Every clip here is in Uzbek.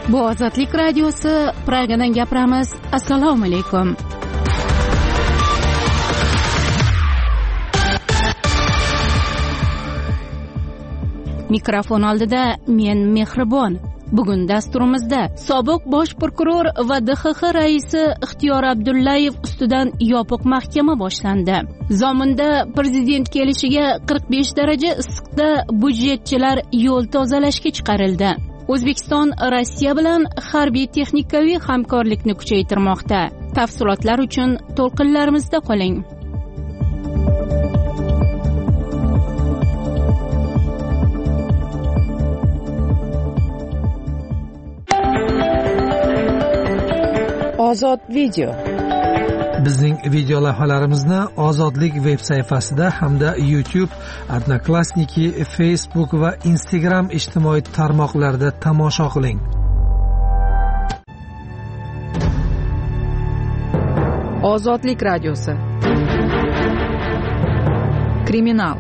Bu Ozodlik radiosi, Pragadan gapiramiz. Assalomu alaykum. Mikrofon oldida men Mehribon. Bugun dasturimizda sobiq bosh prokuror va DXX raisi Ixtiyor Abdullayev ustidan yopiq mahkama boshlandi. Zominda prezident kelishiga 45 daraja issiqda budjetchilar yo'l tozalashga chiqarildi. O'zbekiston Rossiya bilan harbiy texnikaviy hamkorlikni kuchaytirmoqda. Tafsilotlar uchun to'lqinlarimizda qoling. Ozod video. Bizning video lavhalarimizni Ozodlik veb sayfasida hamda YouTube, Odnoklassniki, Facebook va Instagram ijtimoiy tarmoqlarida tomosha qiling. Ozodlik radiosi. Kriminal.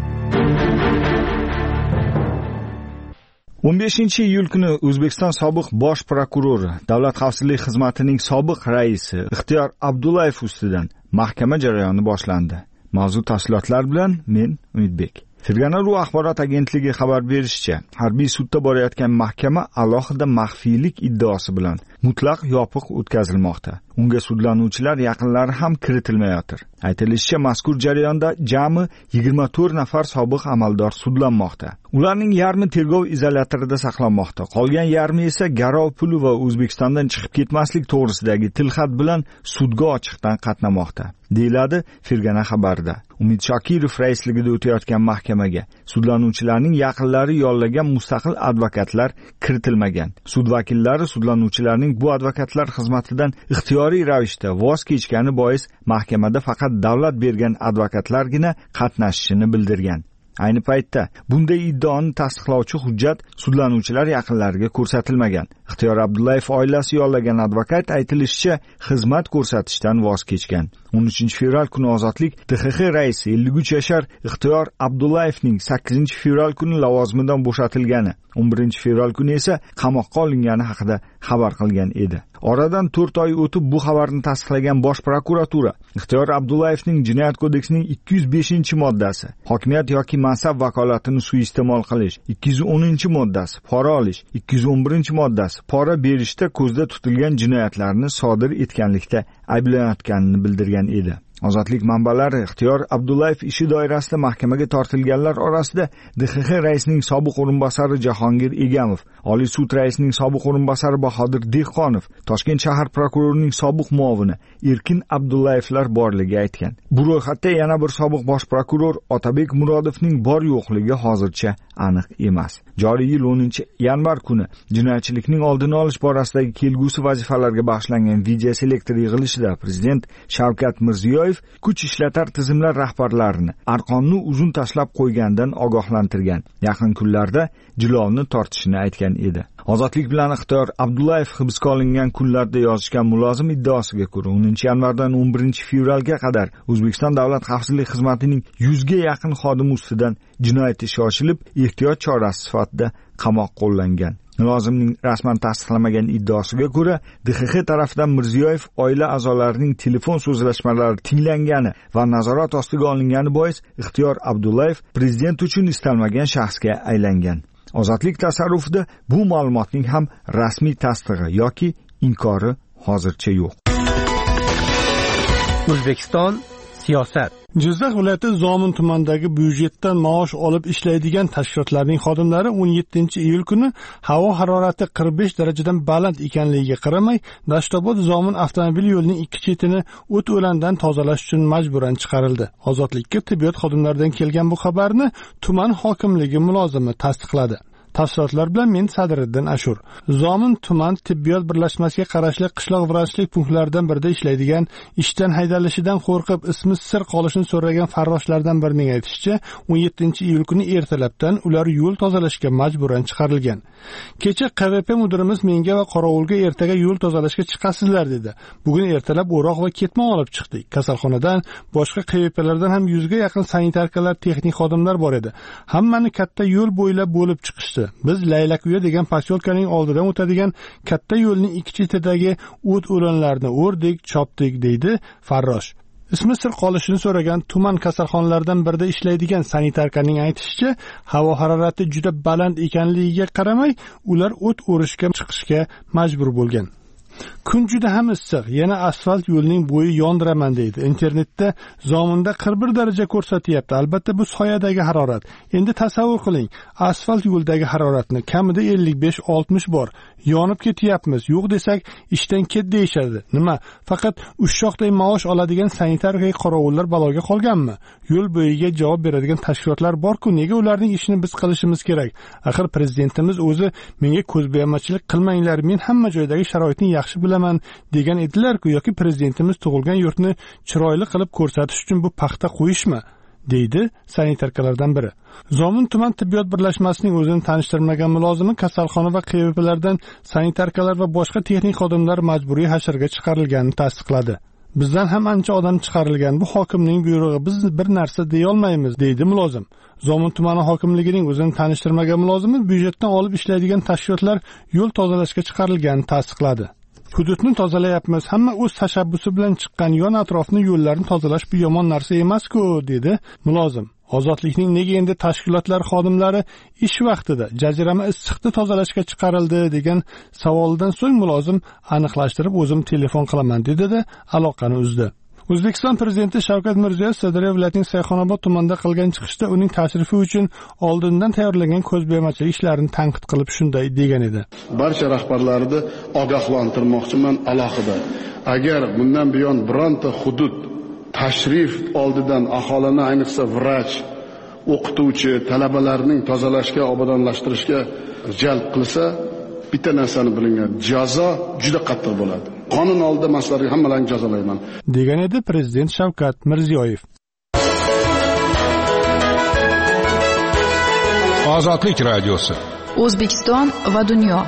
15-iyul kuni O'zbekiston sobiq bosh prokurori, Davlat xavfsizlik xizmatining sobiq raisi Ixtiyor Abdullayev ustidan mahkama jarayoni boshlandi. Mavzu tafsilotlar bilan men Umidbek. Fergana.ru axborot agentligi xabar berishicha, harbiy sudda borayotgan mahkama alohida maxfiylik iddaosi bilan mutlaq yopiq o'tkazilmoqda. Unga sudlanuvchilar yaqinlari ham kiritilmayotir. Aytilishicha, mazkur jarayonda jami 24 nafar sobiq amaldor sudlanmoqda. Ularning yarmi tergov izolyatorida saqlanmoqda. Qolgan yarmi esa garov puli va O'zbekistondan chiqib ketmaslik to'g'risidagi tilxat bilan sudga ochiqdan qatnamoqda, deyiladi Fergana xabarida. Umid Shokirov raisligida o'tayotgan mahkamaga sudlanuvchilarning yaqinlari yollagan mustaqil advokatlar kiritilmagan. Sud vakillari sudlanuvchilarning bu advokatlar xizmatidan ixtiyoriy ravishda voz kechgani bois mahkamada faqat davlat bergan advokatlargina qatnashishini bildirgan. Ayni paytda bunday iddaoni tasdiqlovchi hujjat sudlanuvchilar yaqinlariga ko'rsatilmagan. Ixtiyor Abdullayev oilasi yollagan advokat aytilishicha xizmat ko'rsatishdan voz kechgan. 13-fevral kuni Ozodlik DXX raisi 53 yashar Ixtiyor Abdullayevning 8-fevral kuni lavozimidan bo'shatilgani, 11-fevral kuni esa qamoqqa olingani haqida xabar qilgan edi. Oradan 4 oy o'tib bu xabarni tasdiqlagan Bosh prokuratura Ixtiyor Abdullayevning Jinoyat kodeksining 205-moddasi, hokimiyat yoki mansab vakolatini suiiste'mol qilish, 210-moddasi, pora olish, 211-moddasi, pora berishda ko'zda tutilgan jinoyatlarni sodir etganlikda ayblanayotganini bildirgan edi. Ozodlik manbalari Ixtiyor Abdullayev ishi doirasida mahkamaga tortilganlar orasida DXX raisining sobiq o'rinbosari Jahongir Egamov, Oliy sud raisining sobiq o'rinbosari Bahodir Dehqonov, Toshkent shahar prokurorining sobiq muovini Erkin Abdullayevlar borligi aytgan. Bu ro'yxatda yana bir sobiq bosh prokuror Otabek Murodovning bor yo'qligi hozircha aniq emas. Joriy yil 10-yanvar kuni jinoyatchilikning oldini olish borasidagi kelgusi vazifalarga bag'ishlangan video selektor yig'ilishida prezident Shavkat Mirziyoyev kuch ishlatar tizimlar rahbarlarini arqonni uzun tashlab qo'ygandan ogohlantirgan. Yaqin kunlarda jilovni tortishini aytgan edi. Ozodlik bilan Ixtiyor Abdullayev hibsga olingan kunlarda yozishgan mulozim iddaosiga ko'ra 10-yanvardan 11-fevralga qadar O'zbekiston Davlat xavfsizlik xizmatining 100 ga yaqin xodimi ustidan jinoyat ishi ochilib, ehtiyot chorasi sifatida qamoq qo'llangan. Mulozimning rasman tasdiqlamagan iddaosiga ko'ra, DXX tarafidan Mirziyoyev oila a'zolarining telefon so'zlashmalari tinglangani va nazorat ostiga olingani bois Ixtiyor Abdullayev prezident uchun istalmagan shaxsga aylangan. Ozodlik tasarrufida bu ma'lumotning ham rasmiy tasdig'i yoki inkori hozircha yo'q. O'zbekiston siyosat. Jizzax viloyati Zomin tumanidagi byudjetdan maosh olib ishlaydigan tashkilotlarning xodimlari 17-iyul kuni havo harorati 45 darajadan baland ekanligiga qaramay, Dashtobod Zomin avtomobil yo'lining ikki chetini o't o'landan tozalash uchun majburan chiqarildi. Ozodlikka tibbiyot xodimlaridan kelgan bu xabarni tuman hokimligi mulozimi tasdiqladi. Tafsilotlar bilan men Sadriddin Ashur. Zomin tuman tibbiyot birlashmasiga qarashli qishloq vrachlik punktlaridan birida ishlaydigan, ishdan haydalishidan qo'rqib ismi sir qolishini so'ragan farroshlardan birining aytishicha, 17-iyul kuni ertalabdan ular yo'l tozalashga majburan chiqarilgan. Kecha QVP mudirimiz menga va qorovulga ertaga yo'l tozalashga chiqasizlar dedi. Bugun ertalab o'roq va ketmon olib chiqdik. Kasalxonadan boshqa QVPlardan ham 100 ga yaqin sanitarkalar, texnik xodimlar bor edi. Hammani katta yo'l bo'ylab bo'lib chiqishdi. Biz Laylakuya degan posyolkaning oldidan o'tadigan katta yo'lning ikki chetidagi o't o'lanlarni o'rdik, chopdik, deydi Farrosh. Ismi sir qolishini so'ragan tuman kasalxonalaridan birida ishlaydigan sanitarkaning aytishicha, havo harorati juda baland ekanligiga qaramay, ular o't o'rishga chiqishga majbur bo'lgan. Kun juda ham issiq, yana asfalt yo'lning bo'yi yondiraman deydi. Internetda Zominda 41 daraja ko'rsatyapti. Albatta bu soyadagi harorat. Endi tasavvur qiling, asfalt yo'ldagi haroratni kamida 55-60 bor. Yonib ketyapmiz. Yo'q desak, ishdan ket deyishadi. Nima? Faqat ushshoqday maosh oladigan sanitarka qorovullar baloga qolganmi? Yo'l bo'yiga javob beradigan tashkilotlar bor-ku, nega ularning ishini biz qilishimiz kerak? Axir prezidentimiz o'zi menga ko'zbo'yamachilik qilmanglar, men hamma joydagi sharoitni yaxshi bilaman degan edilar-ku, yoki prezidentimiz tug'ilgan yurtni chiroyli qilib ko'rsatish uchun bu paxta qo'yishmi? deydi sanitarkalardan biri. Zomin tuman tibbiyot birlashmasining o'zini tanishtirmagan mulozimi kasalxona va QVPlardan sanitarkalar va boshqa texnik xodimlar majburiy hasharga chiqarilganini tasdiqladi. Bizdan ham ancha odam chiqarilgan. Bu hokimning buyrug'i, biz bir narsa deya olmaymiz, deydi mulozim. Zomin tumani hokimligining o'zini tanishtirmagan mulozimi byudjetdan olib ishlaydigan tashkilotlar yo'l tozalashga chiqarilganini tasdiqladi. Hududni tozalayapmiz, hamma o'z tashabbusi bilan chiqqan, yon atrofni yo'llarni tozalash bu yomon narsa emas-ku, dedi mulozim. Ozodlikning nega endi tashkilotlar xodimlari ish vaqtida jazirama issiqni tozalashga chiqarildi degan savoldan so'ng mulozim aniqlashtirib o'zim telefon qilaman dedi-da aloqani uzdi. O'zbekiston prezidenti Shavkat Mirziyoyev Sirdaryo viloyatining Sayxonobod tumanida qilgan chiqishda uning tashrifi uchun oldindan tayyorlangan ko'zbo'yamachilik ishlarini tanqid qilib shunday degan edi. Barcha rahbarlarni ogohlantirmoqchiman alohida. Agar bundan buyon bironta hudud tashrif oldidan aholini, ayniqsa vrach, o'qituvchi, talabalarning tozalashga, obodonlashtirishga jalb qilsa, bitta narsani bilinglar, jazo juda qattiq bo'ladi. Qonun oldida maslarga hammalarini jazolayman, degan edi prezident Shavkat Mirziyoyev. Ozodlik radiosi. O'zbekiston va dunyo.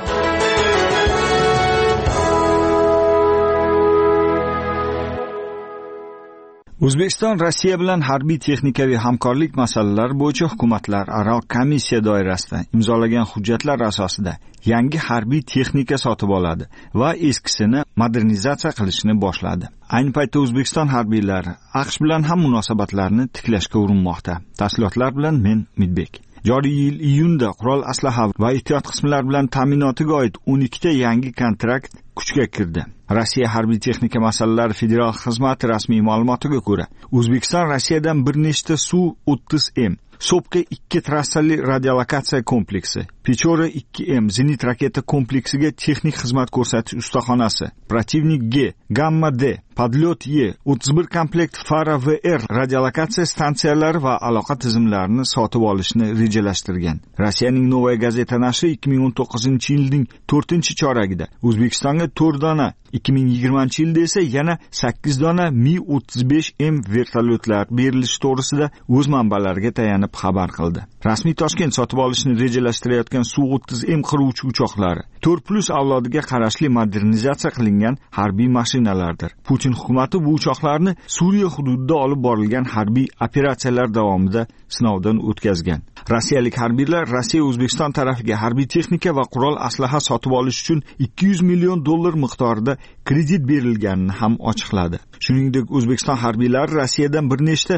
O'zbekiston Rossiya bilan harbiy texnikaviy hamkorlik masalalari bo'yicha hukumatlararo komissiya doirasida imzolagan hujjatlar asosida yangi harbiy texnika sotib oladi va eskisini modernizatsiya qilishni boshladi. Ayni paytda O'zbekiston harbiylari AQSh bilan ham munosabatlarni tiklashga urinmoqda. Tafsilotlar bilan men Midbek. Joriy yil iyunda qurol aslaha va ehtiyot qismlar bilan ta'minotiga oid 12 ta yangi kontrakt kuchga kirdi. Rossiya harbiy texnika masalalari federal xizmati rasmiy ma'lumotiga ko'ra, O'zbekiston Rossiyadan bir nechta Su-30M, Sopka 2 trassali radiolokatsiya kompleksi, Pechora 2M zenit raketa kompleksiga texnik xizmat ko'rsatish ustaxonasi, Protivnik G, Gamma D, Podlyot Y, 31 komplekt Fara VR radiolokatsiya stansiyalari va aloqa tizimlarini sotib olishni rejalashtirgan. Rossiyaning Novaya gazeta nashri 2019-yilning 4-choragida O'zbekistonga 4 dona, 2020-yilda esa yana 8 dona Mi-35M vertolyotlar berilishi to'g'risida o'z manbalariga tayanib xabar qildi. Rasmiy Toshkent sotib olishni rejalashtirayotgan Su-30M qiruvchi uchoqlari 4+ avlodiga qarashli modernizatsiya qilingan harbiy mashinalardir. Putin hukumati bu uchoqlarni Suriya hududida olib borilgan harbiy operatsiyalar davomida sinovdan o'tkazgan. Rossiyalik harbiylar Rossiya O'zbekiston tarafiga harbiy texnika va qurol aslaha sotib olish uchun $200 million miqdorida kredit berilganini ham ochiqladi. Shuningdek, O'zbekiston harbiylari Rossiyadan bir nechta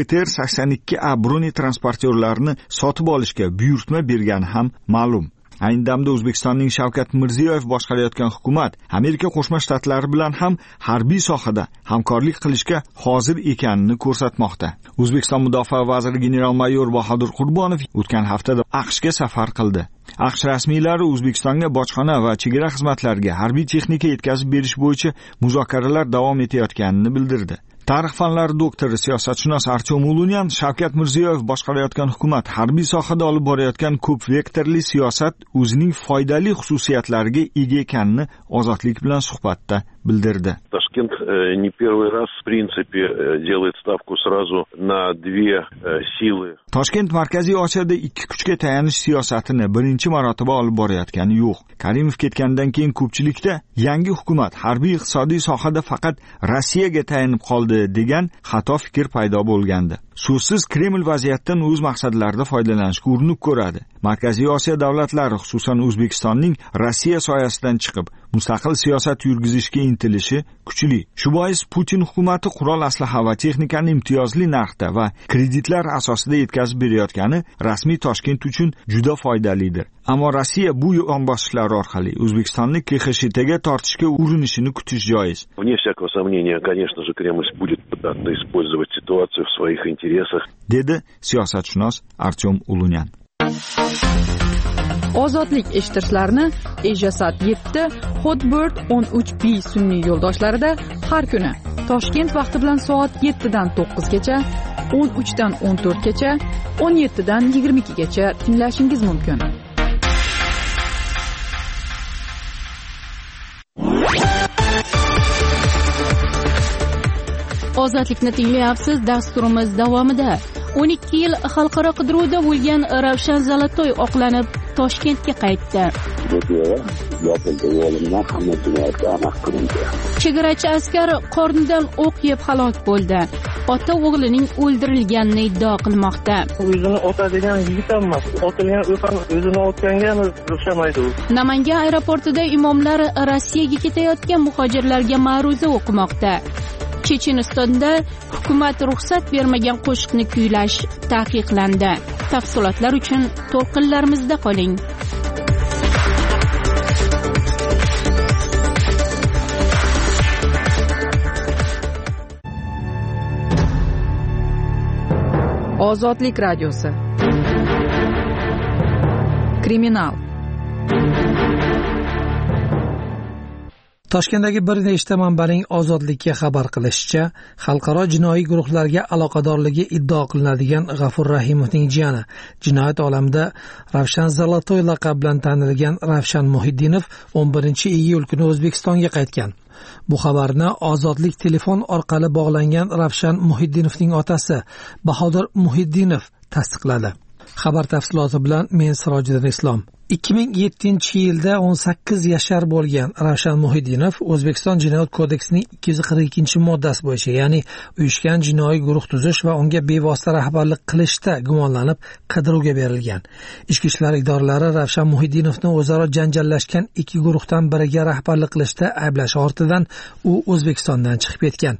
BTR-82A broni transportyorlarini sotib olishga buyurtma bergani ham ma'lum. Ayni damda O'zbekistonning Shavkat Mirziyoyev boshqarayotgan hukumat Amerika Qo'shma Shtatlari bilan ham harbiy sohada hamkorlik qilishga hozir ekanini ko'rsatmoqda. O'zbekiston Mudofaa vaziri general-mayor Bahodir Qurbonov o'tgan haftada AQShga safar qildi. AQSh rasmiylari O'zbekistonga bojxona va chegara xizmatlariga harbiy texnika yetkazib berish bo'yicha muzokaralar davom etayotganini bildirdi. Tarix fanlari doktori, siyosatshunos Artyom Ulunyan Shavkat Mirziyoyev boshqarayotgan hukumat harbiy sohada olib borayotgan ko'p vektorli siyosat o'zining foydali xususiyatlariga ega ekanini Ozodlik bilan suhbatda bildirdi. Toshkent не первый раз в принципе делает ставку сразу на две силы. Toshkent Markaziy Osiyoda ikki kuchga tayanish siyosatini birinchi marotaba olib borayotgani yo'q. Karimov ketgandan keyin ko'pchilikda yangi hukumat harbiy iqtisodiy sohada faqat Rossiyaga tayanib qoldi degan xato fikr paydo bo'lgandi. so'zsiz Kreml vaziyatdan o'z maqsadlarida foydalanishga urinib ko'radi. Markaziy Osiyo davlatlari, xususan O'zbekistonning Rossiya soyasidan chiqib, mustaqil siyosat yurgizishga intilishi kuchli. Shu bois Putin hukumatı qurol aslaha va texnikani imtiyozli narxda va kreditlar asosida yetkazib berayotgani rasmiy Toshkent uchun juda foydalidir. Ammo Rossiya bu yonbosishlar orqali O'zbekistonni KXSHTga tortishga urinishini kutish joiz. Вне всякого сомнения, конечно же, Кремль будет пытаться использовать ситуацию в своих интересах, dedi siyosatshunos Artyom Ulunyan. Ozodlik eshittirishlarni Ejasat 7, Hotbird 13B sun'iy yo'ldoshlarida har kuni Toshkent vaqti bilan soat 7 dan 9 gacha, 13 dan 14 gacha, 17 dan 22 gacha tinglashingiz mumkin. Ozodlikni tinglayapsiz. Dasturimiz davomida 12 yil xalqaro qidiruvda bo'lgan Ravshan Zolotoy oqlanib Toshkentga qaytdi. Chegarachi askar qornidan o'q yeb halok bo'ldi. Ota o'g'lining o'ldirilganini iddao qilmoqda. O'zini otadigan yigit emas, otilgan o'zini otganga rushamaydi u. Namangan aeroportida imomlar Rossiyaga ketayotgan muhojirlarga ma'ruza o'qimoqda. Chechenistonda hukumat ruxsat bermagan qo'shiqni kuylash taqiqlandi. Tafsilotlar uchun to'lqinlarimizda qoling. Ozodlik radiosi. Kriminal. Toshkentdagi bir nechta manbaning Ozodlikka xabar qilishicha, xalqaro jinoiy guruhlarga aloqadorligi iddao qilinadigan G'afur Rahimovning jiyani, jinoyat olamida Ravshan Zolotoy laqabi bilan tanilgan Ravshan Muhiddinov 11-iyul kuni O'zbekistonga qaytgan. Bu xabarni Ozodlik telefon orqali bog'langan Ravshan Muhiddinovning otasi Bahodir Muhiddinov tasdiqladi. Xabar tafsiloti bilan men Sirojiddin Islom. 2007-yilda 18 yashar bo'lgan Ravshan Muhiddinov O'zbekiston Jinoyat kodeksining 242-moddasi bo'yicha, ya'ni uyushgan jinoiy guruh tuzish va unga bevosita rahbarlik qilishda gumonlanib qidiruvga berilgan. Ichki ishlar idoralari Ravshan Muhiddinovni o'zaro janjallashgan iki guruhdan biriga rahbarlik qilishda ayblash ortidan u O'zbekistondan chiqib ketgan.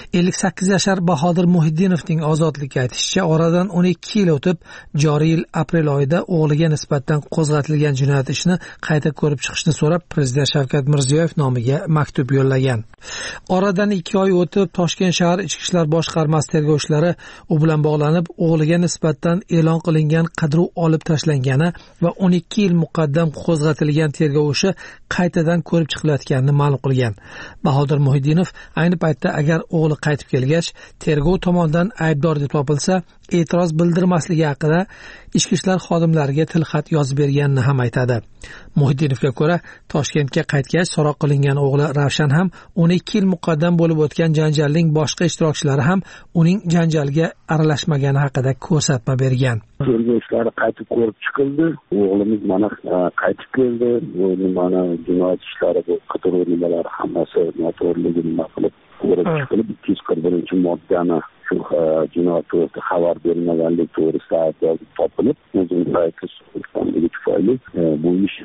58 yashar Bahodir Muhiddinovning ozodlikka aytishicha, oradan 12 yil o'tib, joriy yil aprel oyida o'g'liga nisbatan qo'zg'atilgan jinoyat ishini qayta ko'rib chiqishni so'rab Prezident Shavkat Mirziyoyev nomiga maktub yo'llagan. Oradan 2 oy o'tib, Toshkent shahar Ichki ishlar boshqarmasi tergovchilari u bilan bog'lanib, o'g'liga nisbatan e'lon qilingan qidiruv olib tashlangani va 12 yil muqaddam qo'zg'atilgan tergov ishi qaytadan ko'rib chiqilayotganini ma'lum qilgan. Bahodir Muhiddinov ayni paytda agar o'g'li qaytib kelgach, tergov tomonidan aybdor deb topilsa, e'tiroz bildirmasligi haqida ichki ishlar xodimlariga tilxat yozib berganini ham aytadi. Muhiddinovga ko'ra, Toshkentga qaytgach so'roq qilingan o'g'li Ravshan ham 12 yil muqaddam bo'lib o'tgan janjalning boshqa ishtirokchilari ham uning janjalga aralashmagani haqida ko'rsatma bergan. Tergov ishlari qaytib ko'rib chiqildi. O'g'limiz mana qaytib keldi. Mana jinoyat ishlari, bu qidiruv nimalari hammasi noto'g'riligi nima qilib ko'rib chiqilib, 241-moddani shu jinoyat to'g'risida xabar berilmaganlik to'g'risida aybdor topilib, o'zini aytganligi tufayli bu ish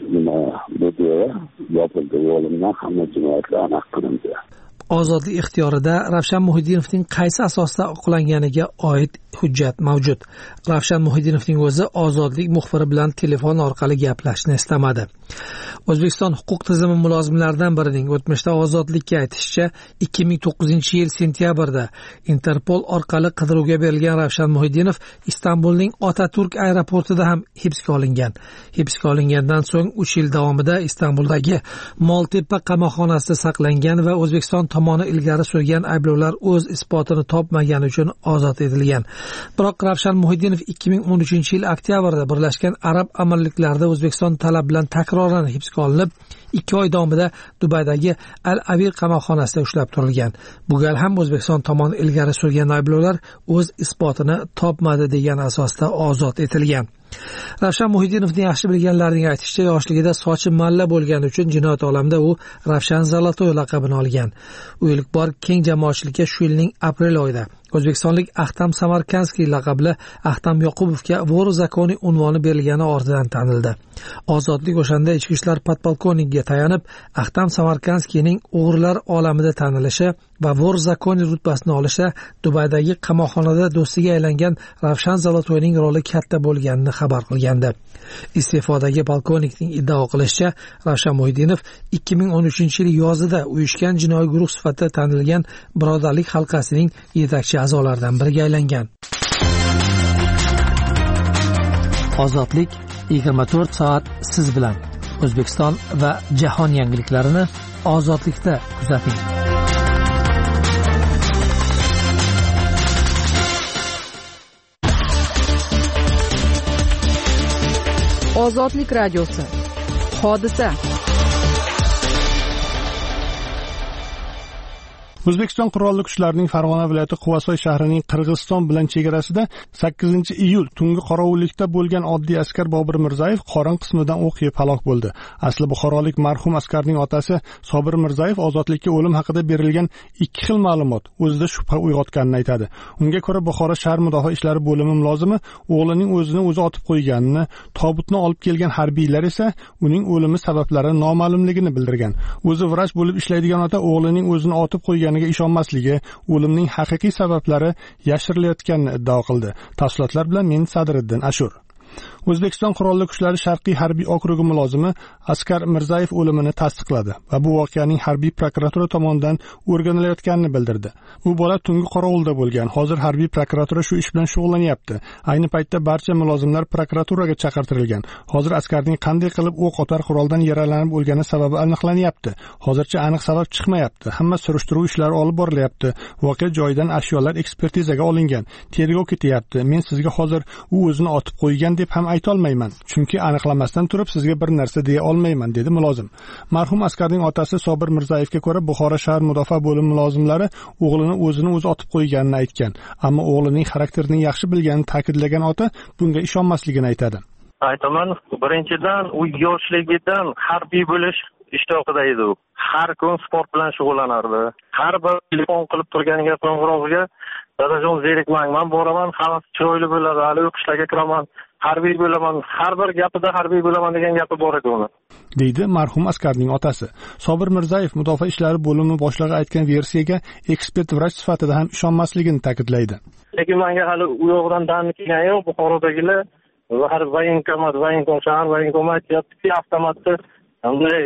yopildi. O'g'limdan hamma jinoyatlar aniq qilindi. Ozodlik ixtiyorida Ravshan Muhiddinovning qaysi asosda oqlanganiga oid hujjat mavjud. Ravshan Muhiddinovning o'zi Ozodlik muxbiri bilan telefon orqali gaplashishni istamadi. O'zbekiston huquq tizimi mulozimlaridan birining o'tmishda Ozodlikka aytishicha, 2009-yil sentyabrda Interpol orqali qidiruvga berilgan Ravshan Muhiddinov Istanbulning Otaturk aeroportida ham hibsga olingan. Hibsga olingandan so'ng 3 yil davomida Istanbuldagi Moltepa qamoqxonasida saqlangan va O'zbekiston tomoni ilgari surgan ayblovlar o'z isbotini topmagani uchun ozod etilgan. Biroq Ravshan Muhiddinov 2013-yil oktyabrda Birlashgan Arab Amirliklarida O'zbekiston talabi bilan takroran hibsga olinib, 2 oy davomida Dubaydagi Al-Avir qamoqxonasida ushlab turilgan. Bu gal ham O'zbekiston tomoni ilgari surgan ayblovlar o'z isbotini topmadi degan asosda ozod etilgan. Ravshan Muhiddinovni yaxshi bilganlarning aytishicha, yoshligida sochi malla bo'lgani uchun jinoyat olamida u Ravshan Zolotoy laqabini olgan. U ilk bor keng jamoatchilikka shu yilning aprel oyida O'zbekistonlik Ahtam Samarkandskiy laqabli Ahtam Yoqubovga Vor zakoni unvoni berilgani ortidan tanildi. Ozodlik o'shanda ichki ishlar podpolkovnikiga tayanib, Ahtam Samarkandskiyning o'g'rilar olamida tanilishi va Vor zakoni rutbasini olishi Dubaydagi qamoqxonada do'stiga aylangan Ravshan Zalotoyning roli katta bo'lganini xabar qilgandi. Iste'fodagi polkovnikning iddao qilishicha, Ravshan Muhiddinov 2013-yil yozida uyushgan jinoiy guruh sifatida tanilgan Birodarlik halqasining yetakchi a'zolaridan biriga aylangan. Ozodlik 24 soat siz bilan. O'zbekiston va jahon yangiliklarini ozodlikda kuzating. Ozodlik radiosi. Hodisa. O'zbekiston qurolli kuchlarining Farg'ona viloyati Quvasoy shahrining Qirg'iziston bilan chegarasida 8-iyul tungi qorovullikda bo'lgan oddiy askar Bobir Mirzayev qorin qismidan o'q yeb halok bo'ldi. Asli buxorolik marhum askarning otasi Sobir Mirzayev ozodlikka o'lim haqida berilgan ikki xil ma'lumot o'zida shubha uyg'otganini aytadi. Unga ko'ra Buxoro shahar mudofaa ishlari bo'limi mulozimi o'g'lining o'zini o'zi otib qo'yganini, tobutni olib kelgan harbiylar esa uning o'limi sabablari noma'lumligini bildirgan. O'zi vrach bo'lib ishlaydigan ota o'g'lining o'zini otib qo'ygan ishonmasligi, o'limning haqiqiy sabablari yashirilayotganini iddao qildi. Tafsilotlar bilan men Sadriddin Ashur. O'zbekiston qurolli kuchlari Sharqiy harbiy okrugi mulozimi Askar Mirzayev o'limini tasdiqladi va bu voqeaning harbiy prokuratura tomonidan o'rganilayotganini bildirdi. U bola tungi qorovulda bo'lgan. Hozir harbiy prokuratura shu ish bilan shug'ullanyapti. Ayni paytda barcha mulozimlar prokuraturaga chaqirtirilgan. Hozir askarning qanday qilib o'q otar quroldan yaralanib o'lgani sababi aniqlanyapti. Hozircha aniq sabab chiqmayapti. Hamma surishtiruv ishlari olib borilyapti. Voqea joyidan ashyolar ekspertizaga olingan. Tergov ketyapti. Men sizga hozir u o'zini otib qo'ygan deb ham ayta olmayman, chunki aniqlamasdan turib sizga bir narsa deya olmayman, dedi mulozim. Marhum askarning otasi Sobir Mirzayevga ko'ra Buxoro shahar mudofaa bo'limi mulozimlari o'g'lini o'zini o'zi otib qo'yganini aytgan, ammo o'g'lining xarakterini yaxshi bilganini ta'kidlagan ota bunga ishonmasligini aytadi. Aytaman, birinchidan u yoshligidan harbiy bo'lish ishtiyoqida edi u. Har kun sport bilan shug'ullanardi. Har bir telefon qilib turganiga qo'ng'iroqqa dadajon zerikmang, men boraman, hammasi chiroyli bo'ladi, hali o'qishlarga kiraman, harbiy bo'laman, har bir gapida harbiy bo'laman degan gapi bor edi uni, deydi marhum askarning otasi. Sobir Mirzayev mudofaa ishlari bo'limi boshlig'i aytgan versiyaga ekspert vrach sifatida ham ishonmasligini ta'kidlaydi. Lekin menga hali u yoqdan danni kelgan yo'q, Buxorodagilar har voyenkomat shahar voyenkomat yapti, avtomatni bunday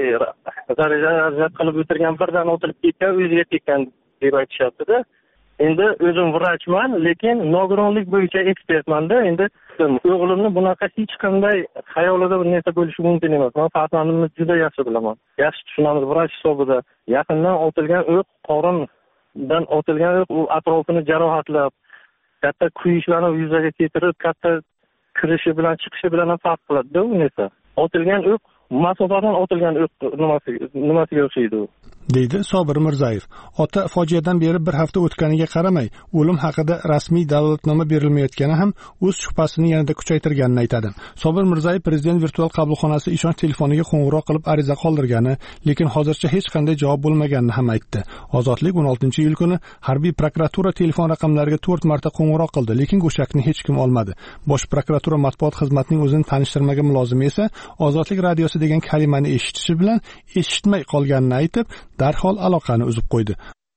daraja qilib o'tirgan, birdan o'tirib ketgan, o'ziga tekkan deb aytishyapti-da. Endi o'zim vrachman, lekin nogironlik bo'yicha ekspertman-da. Endi o'g'limni bunaqa hech qanday xayolida bir narsa bo'lishi mumkin emas. Men farzandimni juda yaxshi bilaman. Yaxshi tushunamiz vrach hisobida. Yaqindan otilgan o'q, qorindan otilgan o'q u atrofini jarohatlab, katta kuyishlarni yuzaga keltirib, katta kirishi bilan chiqishi bilan farq qiladi-da u narsa. Otilgan o'q masofadan otilgan o'q nimasiga o'xshaydi u, deydi Sobir Mirzayev. Ota fojiadan beri bir hafta o'tganiga qaramay, o'lim haqida rasmiy dalolatnoma berilmayotgani ham o'z shubhasini yanada kuchaytirganini aytadi. Sobir Mirzayev prezident virtual qabulxonasi ishonch telefoniga qo'ng'iroq qilib ariza qoldirgani, lekin hozircha hech qanday javob bo'lmaganini ham aytdi. Ozodlik 16-iyul kuni harbiy prokuratura telefon raqamlariga 4 marta qo'ng'iroq qildi, lekin go'shakni hech kim olmadi. Bosh prokuratura matbuot xizmatining o'zini tanishtirmagan mulozimi esa Ozodlik radiosi degan kalimani eshitishi bilan eshitmay qolganini aytib, darhol aloqani uzib qo'ydi.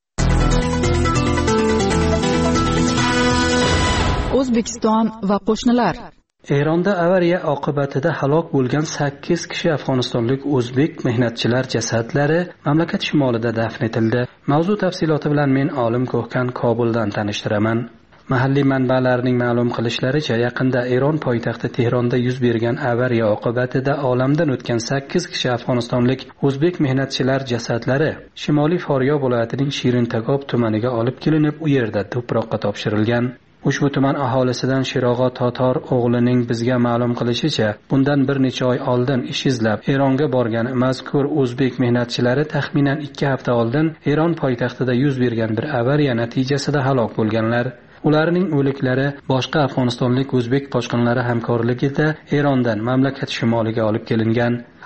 O'zbekiston va qo'shnilar. Eronda avariya oqibatida halok bo'lgan 8 kishi afg'onistonlik o'zbek mehnatchilar jasadlari mamlakat shimolida dafn etildi. Mavzu tafsiloti bilan men Olim Ko'hkan Kobuldan tanishtiraman. Mahalliy manbalarning ma'lum qilishlaricha, yaqinda Eron poytaxti Tehronda yuz bergan avariya oqibatida olamdan o'tgan 8 kishi afg'onistonlik o'zbek mehnatchilar jasadlari Shimoliy Faryob viloyatining Shirintagob tumaniga olib kelinib, u yerda to'proqqa topshirilgan. Ushbu tuman aholisidan Shirog'o Totor o'g'lining bizga ma'lum qilishicha, bundan bir necha oy oldin ish izlab Eronga borgan mazkur o'zbek mehnatchilari taxminan 2 hafta oldin Eron poytaxtida yuz bergan bir avariya natijasida halok bo'lganlar. Ularning o'liklari boshqa afg'onistonlik o'zbek qochqinlari hamkorligida Erondan mamlakat shimoliga olib kelingan.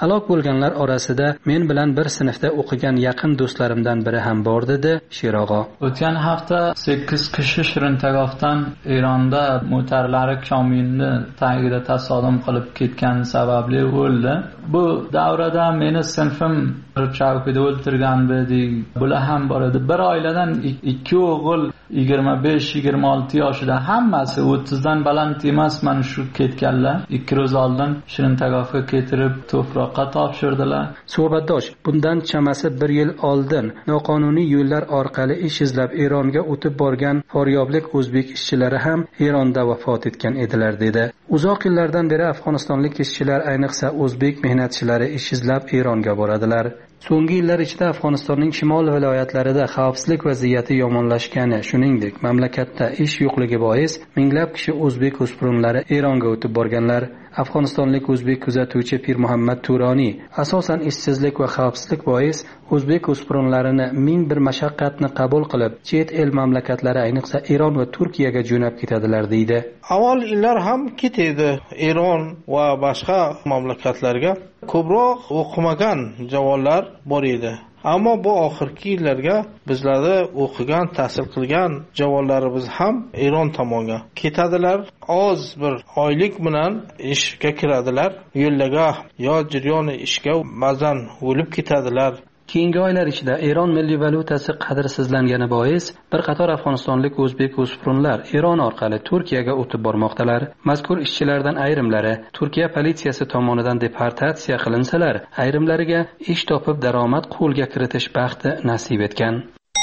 Halok bo'lganlar orasida men bilan bir sinfda o'qigan yaqin do'stlarimdan biri ham bor dedi Sherog'o. O'tgan hafta 8 kishi Shirintagovdan Eronda motorlari Kominni tagida tasodif qilib ketgan sababli o'ldi. Bu davrada meni sinfim chavkida o'ltirgan edi. Bular ham bor edi. Bir oiladan 2 o'g'il 25-26 yoshida, hammasi 30 dan baland emas, mana shu ketganlar. 2 ro'z oldin Shirintagovga ketirib to'froqqa topshirdilar. Suhbatdosh, bundan chamasi 1 yil oldin noqonuniy yo'llar orqali ish izlab Eronga o'tib borgan faryoblik o'zbek ishchilari ham Eronda vafot etgan edilar dedi. Uzoq yillardan beri afg'onistonlik ishchilar, ayniqsa o'zbek mehnatchilari ish izlab Eronga boradilar. So'nggi yillar ichida Afg'onistonning shimol viloyatlarida xavfsizlik vaziyati yomonlashgani, shuningdek, mamlakatda ish yo'qligi bois minglab kishi o'zbek o'spirinlari Eronga o'tib borganlar. Afg'onistonlik o'zbek kuzatuvchi Pir Muhammad Turoniy asosan ishsizlik va xavfsizlik bois o'zbek o'spirinlarini ming bir mashaqqatni qabul qilib, chet el mamlakatlari, ayniqsa Eron va Turkiyaga jo'nab ketadilar deydi. Avval yillar ham ketadi Eron va boshqa mamlakatlarga. Ko'proq o'qimagan javonlar bor edi. Ammo bu oxirgi yillarga bizlarda o'qigan, tahsil qilgan javonlarimiz ham Eron tomonga ketadilar. Oz bir oylik bilan ishga kiradilar. Yo'llaga yo jiryoni ishga ba'zan o'lib ketadilar. Keyingi oylar ichida Eron milliy valyutasi qadrsizlangani bois bir qator afg'onistonlik o'zbek o'spirinlar Eron orqali Turkiyaga o'tib bormoqdalar. Mazkur ishchilardan ayrimlari Turkiya politsiyasi tomonidan deportatsiya qilinsalar, ayrimlariga ish topib daromad qo'lga kiritish baxti nasib etgan.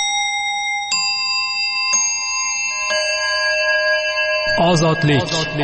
Ozodlik.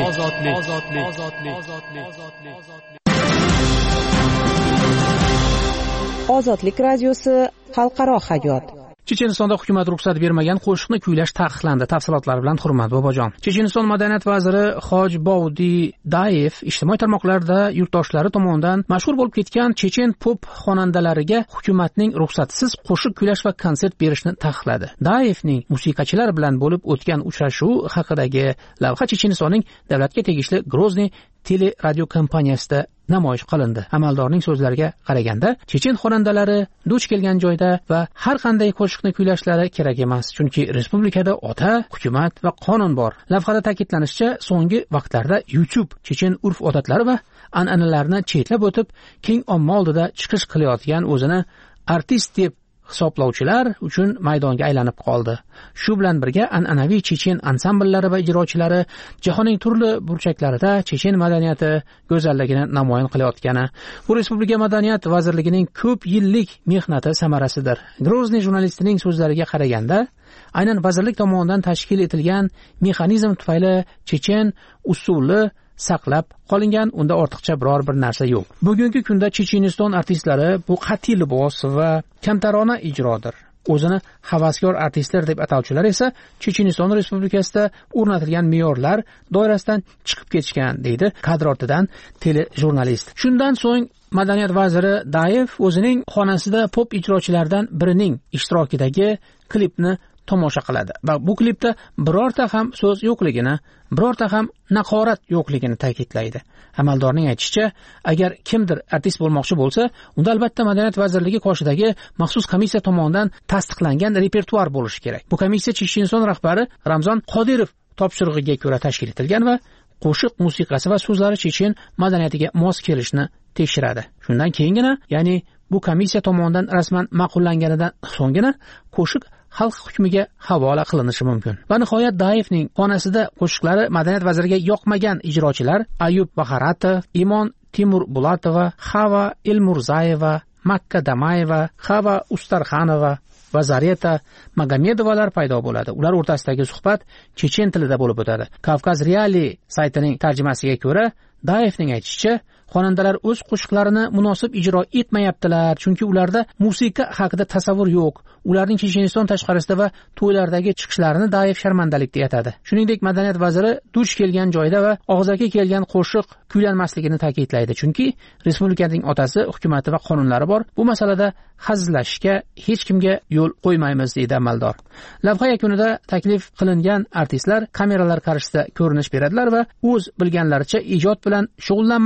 Ozodlik radiosi xalqaro hayot. Chechenistonda hukumat ruxsat bermagan qo'shiqni kuylash taqiqlandi. Tafsilotlar bilan Hurmat Bobojon. Checheniston madaniyat vaziri Hojbovdi Dayev ijtimoiy tarmoqlarda yurtdoshlari tomonidan mashhur bo'lib ketgan chechen pop xonandalariga hukumatning ruxsatsiz qo'shiq kuylash va konsert berishni taqiqladi. Dayevning musiqachilar bilan bo'lib o'tgan uchrashuv haqidagi lavha Chechenistonning davlatga tegishli Grozny tele radio kompaniyasida namoyish qilindi. Amaldorning so'zlariga qaraganda, chechen xonandalari duch kelgan joyda va har qanday qo'shiqni kuylashlari kerak emas, chunki respublikada ota, hukumat va qonun bor. Lavhada ta'kidlanishicha, so'nggi vaqtlarda YouTube chechen urf-odatlari va an'analarni chetlab o'tib, keng omma oldida chiqish qilayotgan o'zini artist deb hisoblovchilar uchun maydonga aylanib qoldi. Shu bilan birga an'anaviy chechen ansambllari va ijrochilari jahonning turli burchaklarida chechen madaniyati go'zalligini namoyon qilayotgani bu respublika madaniyat vazirligining ko'p yillik mehnati samarasidir. Grozny jurnalistining so'zlariga qaraganda, aynan vazirlik tomonidan tashkil etilgan mexanizm tufayli chechen usuli saqlab qolingan, unda ortiqcha biror bir narsa yo'q. Bugungi kunda Checheniston artistlari bu qat'iy libos va kamtarona ijrodir. O'zini havaskor artistlar deb atovchilar esa Checheniston Respublikasida o'rnatilgan me'yorlar doirasidan chiqib ketishgan, deydi kadr ortidan telejurnalist. Shundan so'ng madaniyat vaziri Dayev o'zining xonasida pop ijrochilardan birining ishtirokidagi klipni tomosha qiladi va bu klipda birorta ham so'z yo'qligini, birorta ham naqorat yo'qligini ta'kidlaydi. Amaldorning aytishicha, agar kimdir artist bo'lmoqchi bo'lsa, unda albatta madaniyat vazirligi qoshidagi maxsus komissiya tomonidan tasdiqlangan repertuar bo'lishi kerak. Bu komissiya Checheniston rahbari Ramzan Qodirov topshirig'iga ko'ra tashkil etilgan va qo'shiq musiqasi va so'zlari chechen madaniyatiga mos kelishini tekshiradi. Shundan keyingina, ya'ni bu komissiya tomonidan rasman ma'qullanganidan so'nggina qo'shiq xalq hukmiga havola qilinishi mumkin. Va nihoyat Dayevning xonasida qo'shiqlari madaniyat vaziriga yoqmagan ijrochilar Ayub Baharatov, Imon Timur Bulatova, Xava Elmurzayeva, Makka Damayeva, Xava Ustarxanova va Zareta Magomedovalar paydo bo'ladi. Ular o'rtasidagi suhbat chechen tilida bo'lib o'tadi. Kavkaz Reali saytining tarjimasiga ko'ra, Dayevning aytishicha, xonandalar o'z qo'shiqlarini munosib ijro etmayaptilar, chunki ularda musiqa haqida tasavvur yo'q. Ularning Checheniston tashqarisida va to'ylardagi chiqishlarini Dayev sharmandalik deb atadi. Shuningdek, madaniyat vaziri duch kelgan joyda va og'zaga kelgan qo'shiq kuylanmasligini ta'kidlaydi, chunki respublikaning otasi, hukumati va qonunlari bor. Bu masalada hazillashishga hech kimga yo'l qo'ymaymiz, deydi amaldor. Lavha yakunida taklif qilingan artistlar kameralar qarshisida ko'rinish beradilar va o'z bilganlaricha ijod bilan shug'ullanmaslikka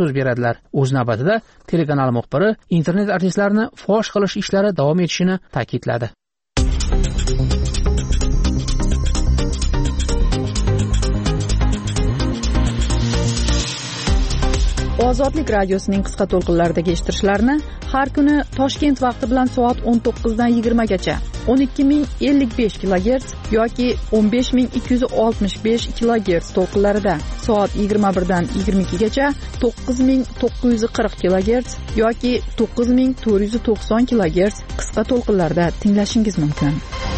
so'z beradilar. O'z navbatida telekanal muxbiri internet artistlarini fosh qilish ishlari davom etishini ta'kidladi. Ozodlik radiosining qisqa to'lqinlaridagi eshittirishlarni har kuni Toshkent vaqti bilan soat 19 dan 20 gacha 12055 kHz yoki 15265 kHz to'lqinlarida, soat 21 dan 22 gacha 9940 kHz yoki 9490 kHz qisqa to'lqinlarda tinglashingiz mumkin.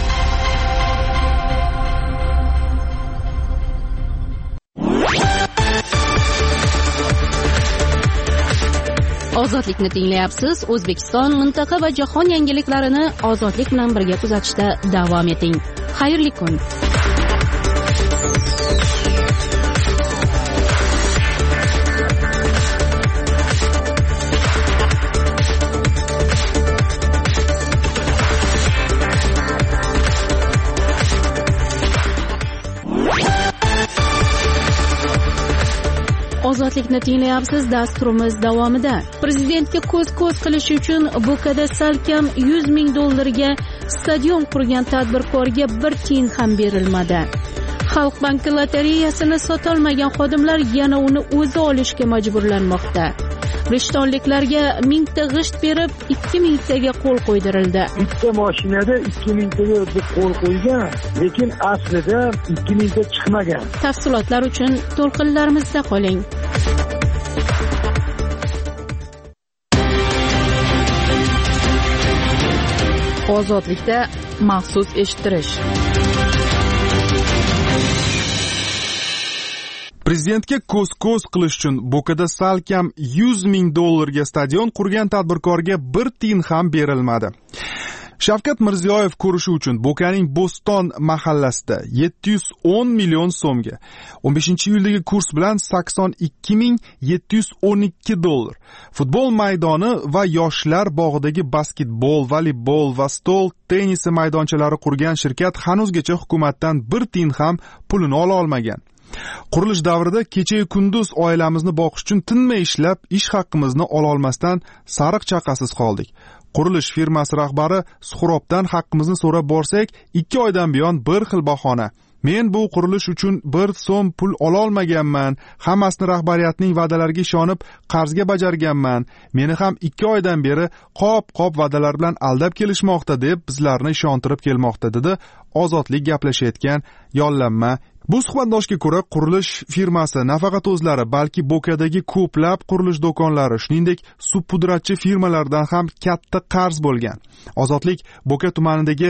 Ozodlikni tinglayapsiz. O'zbekiston, mintaqa va jahon yangiliklarini ozodlik bilan birga kuzatishda davom eting. Xayrli kun. Ozodlikni tinglayapsiz. Dasturimiz davomida prezidentga ko'z-ko'z qilish uchun Bokada salkam $100,000 stadion qurgan tadbirkorga 1 tiyin ham berilmadi. Xalq banki lotereyasini sotolmagan xodimlar yana uni o'zi olishga majburlanmoqda. Rishtonliklarga 1000 ta g'isht berib 2000 taga qo'l qo'ydirildi. Bitta mashinada 2000 taga qo'l qo'ygan, lekin aslida 2000 ta chiqmagan. Tafsilotlar uchun to'lqinlarimizda qoling. Ozodlikda maxsus eshittirish. Prezidentga ko'z-ko'z qilish uchun Bokada salkam $100,000 stadion qurgan tadbirkorga 1 tiyin ham berilmadi. Shavkat Mirziyoyev ko'rishi uchun Bokaning Bo'ston mahallasida 710 million so'mga, 15-iyuldagi kurs bilan $82,712, futbol maydoni va yoshlar bog'idagi basketbol, voleybol va stol tennisi maydonchalari qurgan shirkat hanuzgacha hukumatdan 1 tiyin ham pulini ola olmagan. Qurilish davrida kecha-yu kunduz oilamizni boqish uchun tinmay ishlab, ish haqqimizni ola olmasdan sariq chaqasiz qoldik. Qurilish firmasi rahbari Suxrobdan haqqimizni so'rab borsak, 2 oydan buyon bir xil bahona. Men bu qurilish uchun 1 so'm pul ola olmaganman, hammasini rahbariyatning va'dalariga ishonib qarzga bajarganman. Meni ham 2 oydan beri qop-qop va'dalar bilan aldab kelishmoqda deb bizlarni ishontirib kelmoqda, dedi Ozodlik gaplashayotgan yollanma. Bu suhbatdoshga ko'ra, qurilish firmasi nafaqat o'zlari, balki Bokadagi ko'plab qurilish do'konlari, shuningdek, subpudratchi firmalardan ham katta qarz bo'lgan. Ozodlik Boka tumanidagi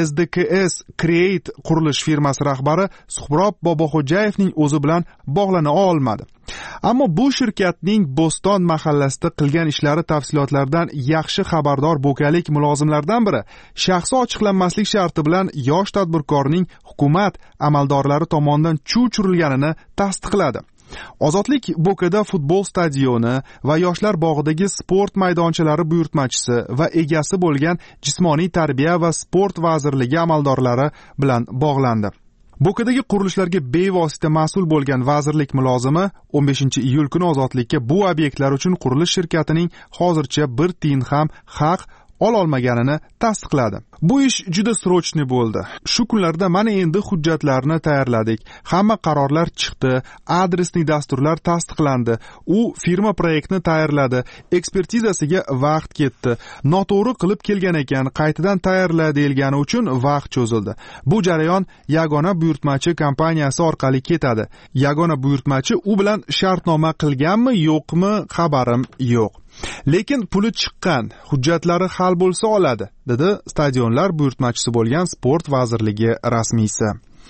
SDKS Create qurilish firmasi rahbari Suhrob Boboxo'jayevning o'zi bilan bog'lana olmadi. Ammo bu shirkatning Bo'ston mahallasida qilgan ishlari tafsilotlaridan yaxshi xabardor bokalik mulozimlardan biri shaxsi ochiqlanmaslik sharti bilan yosh tadbirkorning hukumat amaldorlari tomonidan chuv-churilganini tasdiqladi. Ozodlik Bokada futbol stadioni va yoshlar bog'idagi sport maydonchalari buyurtmachisi va egasi bo'lgan Jismoniy tarbiya va sport vazirligi amaldorlari bilan bog'landi. Bokadagi qurilishlarga bevosita mas'ul bo'lgan vazirlik mulozimi 15-iyul kuni Ozodlikka bu obyektlar uchun qurilish shirkatining hozircha 1 tiyin ham haq ololmaganini tasdiqladi. Bu ish juda srochniy bo'ldi. Shu kunlarda mana endi hujjatlarni tayyorladik. Hamma qarorlar chiqdi, adresli dasturlar tasdiqlandi. U firma proyektni tayyorladi, ekspertizasiga vaqt ketdi. Noto'g'ri qilib kelgan ekan, qaytadan tayyorla deyilgani uchun vaqt cho'zildi. Bu jarayon yagona buyurtmachi kompaniyasi orqali ketadi. Yagona buyurtmachi u bilan shartnoma qilganmi, yo'qmi, xabarim yo'q. Lekin puli chiqqan, hujjatlari hal bo'lsa oladi, dedi stadionlar buyurtmachisi bo'lgan sport vazirligi rasmiysi.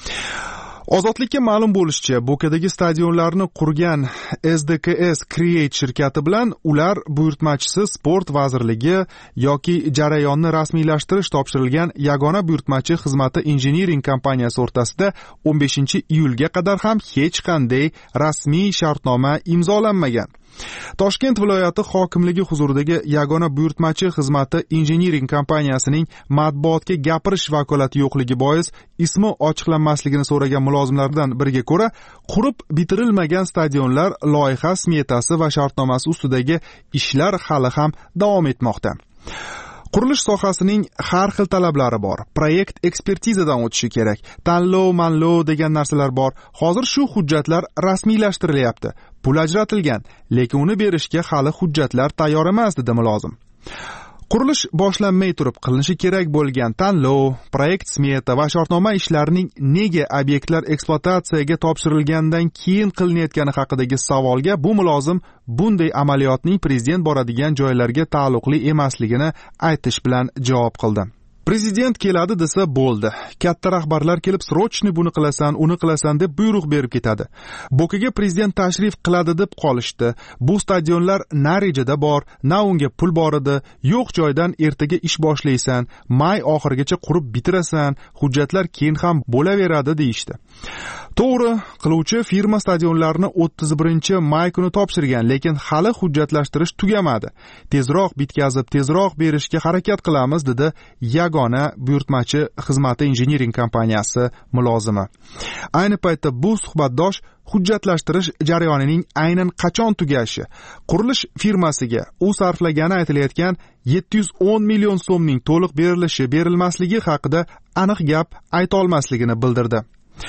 Ozodlikka ma'lum bo'lishicha, Bokadagi stadionlarni qurgan SDKS Create shirkati bilan ular buyurtmachisi sport vazirligi yoki jarayonni rasmiylashtirish topshirilgan yagona buyurtmachi xizmati injiniring kompaniyasi o'rtasida 15-iyulga qadar ham hech qanday rasmiy shartnoma imzolanmagan. Toshkent viloyati hokimligi huzuridagi yagona buyurtmachi xizmati injiniring kompaniyasining matbuotga gapirish vakolati yo'qligi bois ismi ochiqlanmasligini so'ragan mulozimlardan biriga ko'ra, qurib bitirilmagan stadionlar loyiha smetasi va shartnomasi ustidagi ishlar hali ham davom etmoqda. Qurilish sohasining har xil talablari bor. Proyekt ekspertizadan o'tishi kerak. Tanlov degan narsalar bor. Hozir shu hujjatlar rasmiylashtirilyapti. Pul ajratilgan, lekin uni berishga hali hujjatlar tayyor emas, dedi mulozim. Qurilish boshlanmay turib qilinishi kerak bo'lgan tanlov, proyekt smeta va shartnoma ishlarining nega obyektlar ekspluatatsiyaga topshirilgandan keyin qilinayotgani haqidagi savolga bu mulozim bunday amaliyotning prezident boradigan joylarga taalluqli emasligini aytish bilan javob qildi. Prezident keladi desa bo'ldi. Katta rahbarlar kelib srochniy buni qilasan, uni qilasan deb buyruq berib ketadi. Bokaga prezident tashrif qiladi deb qolishdi. Bu stadionlar na rejada bor, na unga pul bor edi. Yo'q joydan ertaga ish boshlaysan, may oxirigacha qurib bitirasan, hujjatlar keyin ham bo'laveradi deyishdi. To'g'ri, qiluvchi firma stadionlarni 31-may kuni topshirgan, lekin hali hujjatlashtirish tugamadi. Tezroq bitkazib, tezroq berishga harakat qilamiz, dedi yagona buyurtmachi xizmati injiniring kompaniyasi mulozimi. Ayni paytda bu suhbatdosh hujjatlashtirish jarayonining aynan qachon tugashi, qurilish firmasiga u sarflagani aytilayotgan 710 million so'mning to'liq berilmasligi haqida aniq gap ayta olmasligini bildirdi.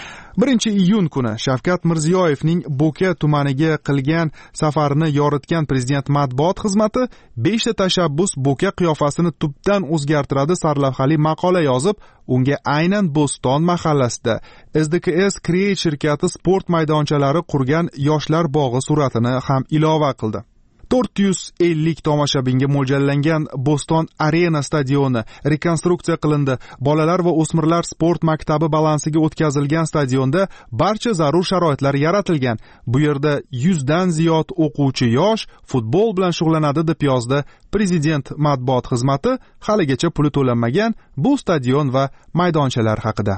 1-iyun kuni Shavkat Mirziyoyevning Bo'ka tumaniga qilgan safarini yoritgan prezident matbuot xizmati 5 ta tashabbus Bo'ka qiyofasini tubdan o'zgartiradi sarlavhali maqola yozib, unga aynan Bo'ston mahallasida SDKS Create shirkati sport maydonchalari qurgan yoshlar bog'i suratini ham ilova qildi. 450 tomoshabinga mo'ljallangan Bo'ston Arena stadioni rekonstruksiya qilindi. Bolalar va o'smirlar sport maktabi balansiga o'tkazilgan stadionda barcha zarur sharoitlar yaratilgan. Bu yerda 100 dan ziyod o'quvchi yosh futbol bilan shug'ullanadi, deb yozdi prezident matbuot xizmati haligacha puli to'lanmagan bu stadion va maydonchalar haqida.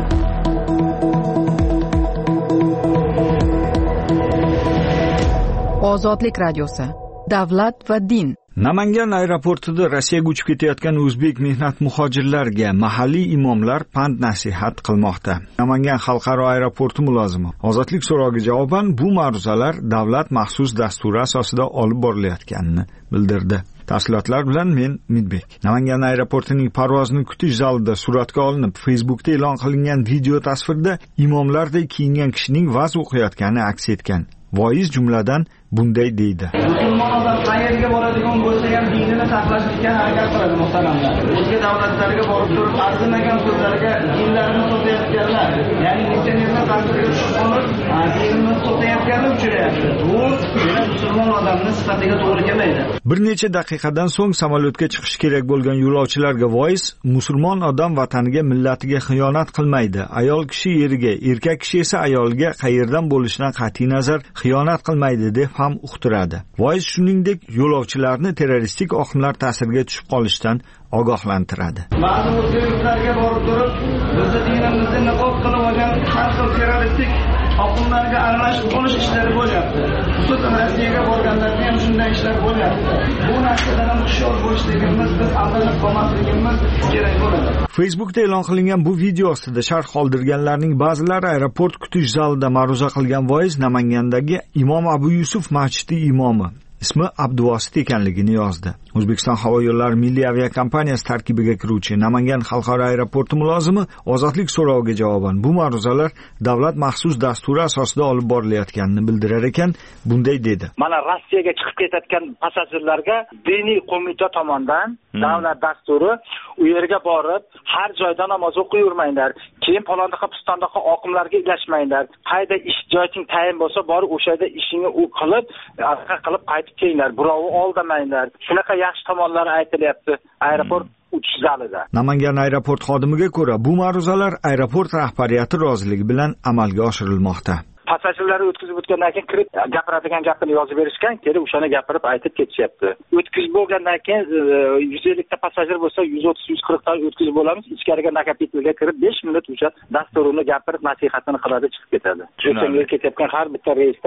Ozodlik radiosi. Davlat va din. Namangan aeroportida Rossiyaga uchib ketayotgan o'zbek mehnat muhojirlarga mahalliy imomlar pand nasihat qilmoqda. Namangan xalqaro aeroporti mulozimi Ozodlik so'roviga javoban bu ma'ruzalar davlat maxsus dasturi asosida olib borilayotganini bildirdi. Tafsilotlar bilan men Midbek. Namangan aeroportining parvozni kutish zalida suratga olinib, Facebookda e'lon qilingan video tasvirda imomlardek kiyingan kishining va'z o'qiyotgani aks etgan. Voiz jumladan bunday deydi. Musulmon odam qayerga boradigan bo'lsa ham dinini saqlashga harakat qiladi muhtaramlar. O'zga davlatlarga borib turib arzimagan pullarga dinlarini sotayotganlar, ya'ni internet ta'siriga tushib qolib, dinini sotayotganlar uchrayapti. Bu musulmon odamning sifatiga to'g'ri kelmaydi. Bir necha daqiqadan so'ng samolyotga chiqish kerak bo'lgan yo'lovchilarga voiz musulmon odam vataniga, millatiga xiyonat qilmaydi. Ayol kishi eriga, erkak kishi esa ayolga qayerdan bo'lishidan qat'iy nazar xiyonat qilmaydi deb ham uqtiradi. Voiz shuningdek yo'lovchilarni terroristik oqimlar ta'siriga tushib qolishdan ogohlantiradi. Ba'zi o'zga yurtlarga borib turib, bizni dinimizni niqob qilib olgan har xil terroristik oqimlarga aralashib qolish ishlari bo'lyapti. Xususan Rossiyaga borganlarda ham shunday ishlar bo'lyapti. Bu narsadan ham hushyor bo'lishligimiz, biz aldanib qolmasligimiz kerak bo'ladi. Facebookda e'lon qilingan bu video ostida sharh qoldirganlarning ba'zilari aeroport kutish zalida ma'ruza qilgan voiz Namangandagi Imom Abu Yusuf masjidi imomi ismi Abduvosit ekanligini yozdi. O'zbekiston havo yo'llari milliy aviakompaniyasi tarkibiga kiruvchi Namangan xalqaro aeroporti mulozimi Ozodlik so'roviga javoban bu ma'ruzalar davlat maxsus dasturi asosida olib borilayotganini bildirar ekan, bunday dedi. Mana Rossiyaga chiqib ketayotgan passajirlarga diniy qo'mita tomonidan davlat dasturi u yerga borib har joyda namoz o'qiyvermanglar, keyin palondaqa pistondaqa oqimlarga ilashmanglar. Qayda ish joying tayin bo'lsa, borib o'sha yerda ishingni qilib, arqa qilib qaytib kelinglar. Birovni aldamanglar. Shunaqa yaxshi tomonlari aytilyapti aeroport uchish zalida. Namangan aeroport xodimiga ko'ra, bu ma'ruzalar aeroport rahbariyati roziligi bilan amalga oshirilmoqda. Passajirlarni o'tkazib o'tgandan keyin kirib gapiradigan gapini yozib berishgan, keyin o'shani gapirib aytib ketishyapti. O'tkazib bo'lgandan keyin 150 ta passajir bo'lsa 130-140 ta o'tkazib bo'lamiz. Ichkariga nakopitelga kirib 5 minut o'sha dasturini gapirib nasihatini qiladi, chiqib ketadi. O'shanga ketayotgan har bitta reysda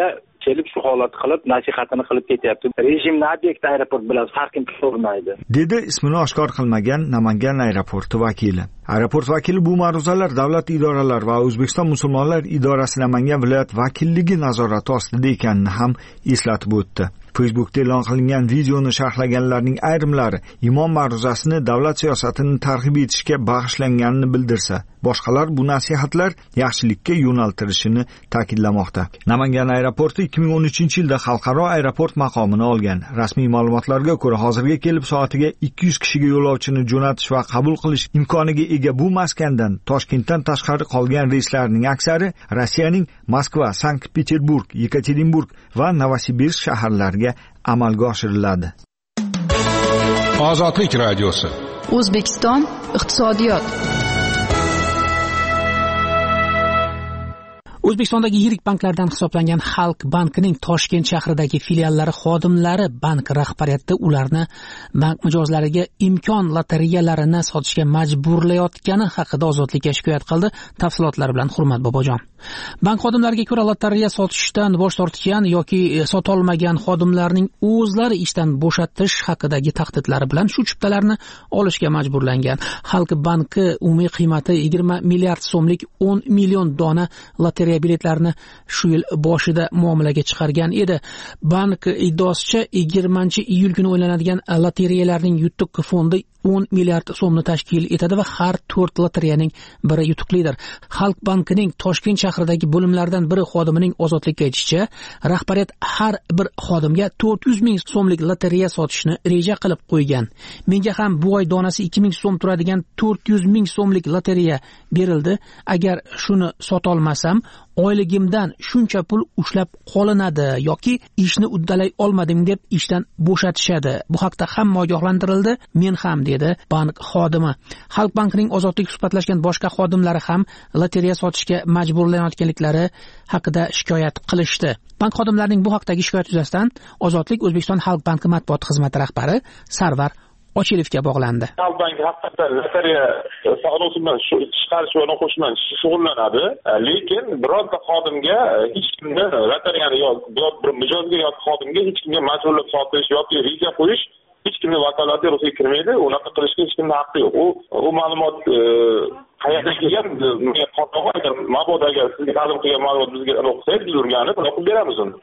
kelib shu holatni qilib nasihatini qilib ketyapti. Rejimni obyekt aeroport bilan farqini ko'rmaydi, dedi ismini oshkor qilmagan Namangan aeroporti vakili. Aeroport vakili bu ma'ruzalar davlat idoralari va O'zbekiston musulmonlar idorasi Namangan viloyat vakilligi nazorati ostida ekanini ham eslatib o'tdi. Facebookda e'lon qilingan videoni sharhlaganlarning ayrimlari imom ma'ruzasini davlat siyosatini targ'ib etishga bag'ishlanganini bildirsa, boshqalar bu nasihatlar yaxshilikka yo'naltirishini ta'kidlamoqda. Namangan aeroporti 2013-yilda xalqaro aeroport maqomini olgan. Rasmiy ma'lumotlarga ko'ra, hozirga kelib soatiga 200 kishiga yo'lovchini jo'natish va qabul qilish imkoniga ega bu maskandan Toshkentdan tashqari qolgan reyslarning aksari Rossiyaning Moskva, Sankt-Peterburg, Yekaterinburg va Novosibirsk shaharlariga amalga oshiriladi. Ozodlik radiosi. O'zbekiston iqtisodiyot. O'zbekistondagi yirik banklardan hisoblangan Xalq bankining Toshkent shahridagi filiallari xodimlari bank rahbariyati ularni bank mijozlariga imkon lotereyalarini sotishga majburlayotgani haqida Ozodlikka shikoyat qildi. Tafsilotlar bilan Hurmat Bobojon. Bank xodimlariga ko'ra, lotereya sotishdan bosh tortgan yoki sotolmagan xodimlarning o'zlari ishdan bo'shatish haqidagi tahdidlari bilan shu chiptalarni olishga majburlangan. Xalq banki umumiy qiymati 20 milliard so'mlik 10 million dona lotereya biletlarni shu yil boshida muomalaga chiqargan edi. Bank iddaosicha 20-iyul kuni o'ynaladigan lotereyalarning yutuq fondi 10 milliard so'mni tashkil etadi va har 4 lotereyaning biri yutuqlidir. Xalq bankining Toshkent shahridagi bo'limlaridan biri xodimining Ozodlikka aytishicha, rahbariyat har bir xodimga 400 ming so'mlik lotereya sotishni reja qilib qo'ygan. Menga ham bu oy donasi 2000 so'm turadigan 400 ming so'mlik lotereya berildi. Agar shuni sota olmasam, oyligimdan shuncha pul ushlab qolinadi yoki ishni uddalay olmadim deb ishdan bo'shatishadi. Bu haqda hamma ogohlantirildi, men ham, dedi bank xodimi. Xalq bankining Ozodlik suhbatlashgan boshqa xodimlari ham lotereya sotishga majburlanayotganliklari haqida shikoyat qilishdi. Bank xodimlarining bu haqdagi shikoyat yuzasidan Ozodlik O'zbekiston Xalq banki matbuot xizmati rahbari Sarvar Ochilevga bog'landi. Xalq banki haqiqatan lotereya savdosi bilan chiqarish va qo'shma shug'ullanadi, lekin birorta xodimga hech kimni lotereyani bir mijozga yoki xodimga hech kimga majburlab sotish yoki reja qo'yish hech kimning vakolatiga ruxsat kirmaydi. Unaqa qilishga hech kimning haqqi yo'q. U ma'lumot qayerdan kelgan? Agar mabodo agar sizga ta'lim qilgan ma'lumot bizga ruxsat biz o'rganib o'qib beramiz uni.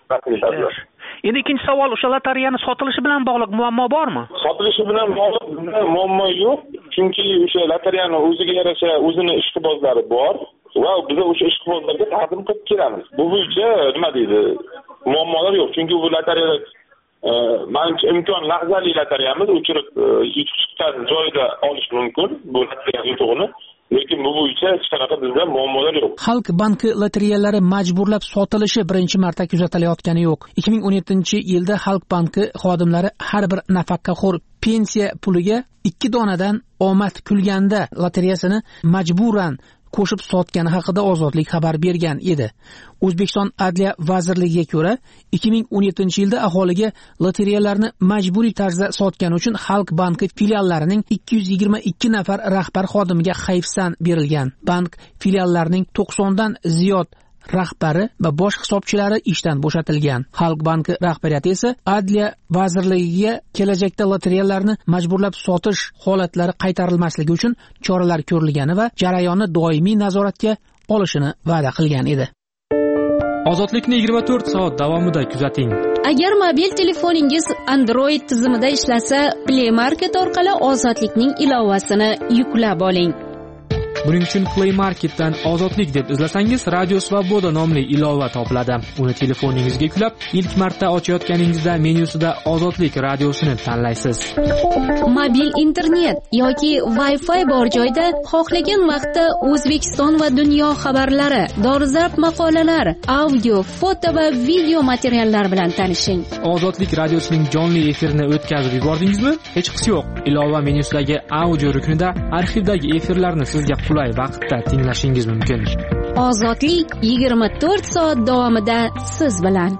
Endi ikkinchi savol, o'sha lotereyani sotilishi bilan bog'liq muammo bormi? Sotilishi bilan bog'liq muammo yo'q, chunki o'sha lotereyani o'ziga yarasha o'zini ishqibozlari bor va biz o'sha ishqibozlarga taqdim qilib kelamiz. Bu bo'yicha nima deydi? Muammolar yo'q, chunki bu lotereya manimcha imkon lahzali lotereyamiz, o'chirib yutuq chiqqan joyida olish mumkin bu lotereya yutug'ini. Lekin bu bo'yicha hech qanaqa bizda muammolar yo'q. Xalq banki lotereyalari majburlab sotilishi birinchi marta kuzatilayotgani yo'q. 2017-yilda Xalq banki xodimlari har bir nafaqaxo'r pensiya puliga 2 donadan omad kulganda lotereyasini majburan qo'shib sotgani haqida Ozodlik xabar bergan edi. O'zbekiston Adliya vazirligiga ko'ra, 2017-yilda aholiga lotereyalarni majburiy tarzda sotgani uchun Xalq banki filiallarining 222 nafar rahbar xodimiga hayfsan berilgan. Bank filiallarining 90 dan ziyod rahbari va bosh hisobchilari ishdan bo'shatilgan. Xalq banki rahbariyati esa Adliya vazirligiga kelajakda lotereyalarni majburlab sotish holatlari qaytarilmasligi uchun choralar ko'rilgani va jarayonni doimiy nazoratga olishini va'da qilgan edi. Ozodlikni 24 soat davomida kuzating. Agar mobil telefoningiz Android tizimida ishlasa, Play Market orqali Ozodlikning ilovasini yuklab oling. Buning uchun Play Marketdan Ozodlik deb izlasangiz, Radio Svoboda nomli ilova topiladi. Uni telefoningizga yuklab, ilk marta ochayotganingizda menyusida Ozodlik radiosini tanlaysiz. Mobil internet yoki Wi-Fi bor joyda xohlagan vaqtda O'zbekiston va dunyo xabarlari, dolzarb maqolalar, audio, foto va video materiallar bilan tanishing. Ozodlik radiosining jonli efirini o'tkazib yubordingizmi? Hech qisi yo'q. Ilova menyusidagi audio ruknida arxivdagi efirlarni sizga qulay vaqtda tinglashingiz mumkin. Ozodlik 24 soat davomida siz bilan.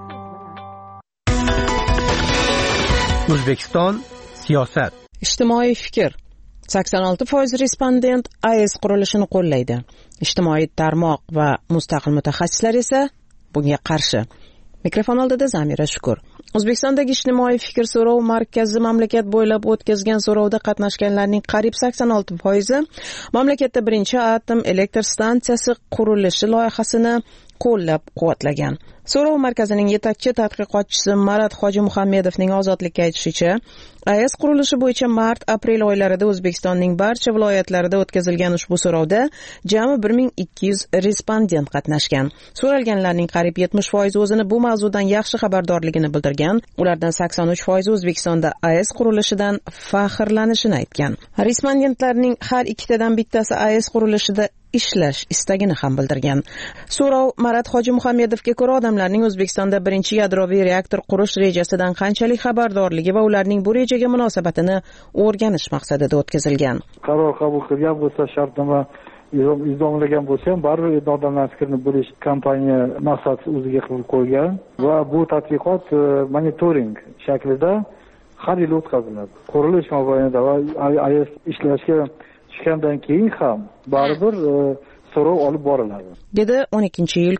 O'zbekiston siyosat. Ijtimoiy fikr. 86% respondent AES qurilishini qo'llaydi. Ijtimoiy tarmoq va mustaqil mutaxassislar esa bunga qarshi. Mikrofon oldida Zamira Shukur. O'zbekistondagi ijtimoiy fikr so'rov markazi mamlakat bo'ylab o'tkazgan so'rovda qatnashganlarning qariyb 86% mamlakatda birinchi atom elektr stansiyasi qurilishi loyihasini qo'llab-quvvatlagan. So'rov markazining yetakchi tadqiqotchisi Marat Hojimuhammedovning Ozodlikka aytishicha, AES qurilishi bo'yicha mart-aprel oylarida O'zbekistonning barcha viloyatlarida o'tkazilgan ushbu so'rovda jami 1200 respondent qatnashgan. So'ralganlarning qariyb 70% o'zini bu mavzudan yaxshi xabardorligini bildirgan. Ulardan 83% O'zbekistonda AES qurilishidan faxrlanishini aytgan. Respondentlarning har ikkitadan bittasi AES qurilishida ishlash istagini ham bildirgan. So'rov Marat Hojimuhammedovga ko'ra odamlarning O'zbekistonda birinchi yadroviy reaktor qurish rejasidan qanchalik xabardorligi va ularning bu rejaga munosabatini o'rganish maqsadida o'tkazilgan. Qaror qabul qilgan bo'lsa, shartnoma imzolagan bo'lsa ham baribir odamlar fikrini bo'lish kompaniya maqsad o'ziga qilib qo'ygan va bu tadqiqot monitoring shaklida har yil o'tkaziladi. Qurilish mobaynida va AES ishlashga tushgandan keyin ham baribir so'rov olib boriladi. Dedi 12-iyul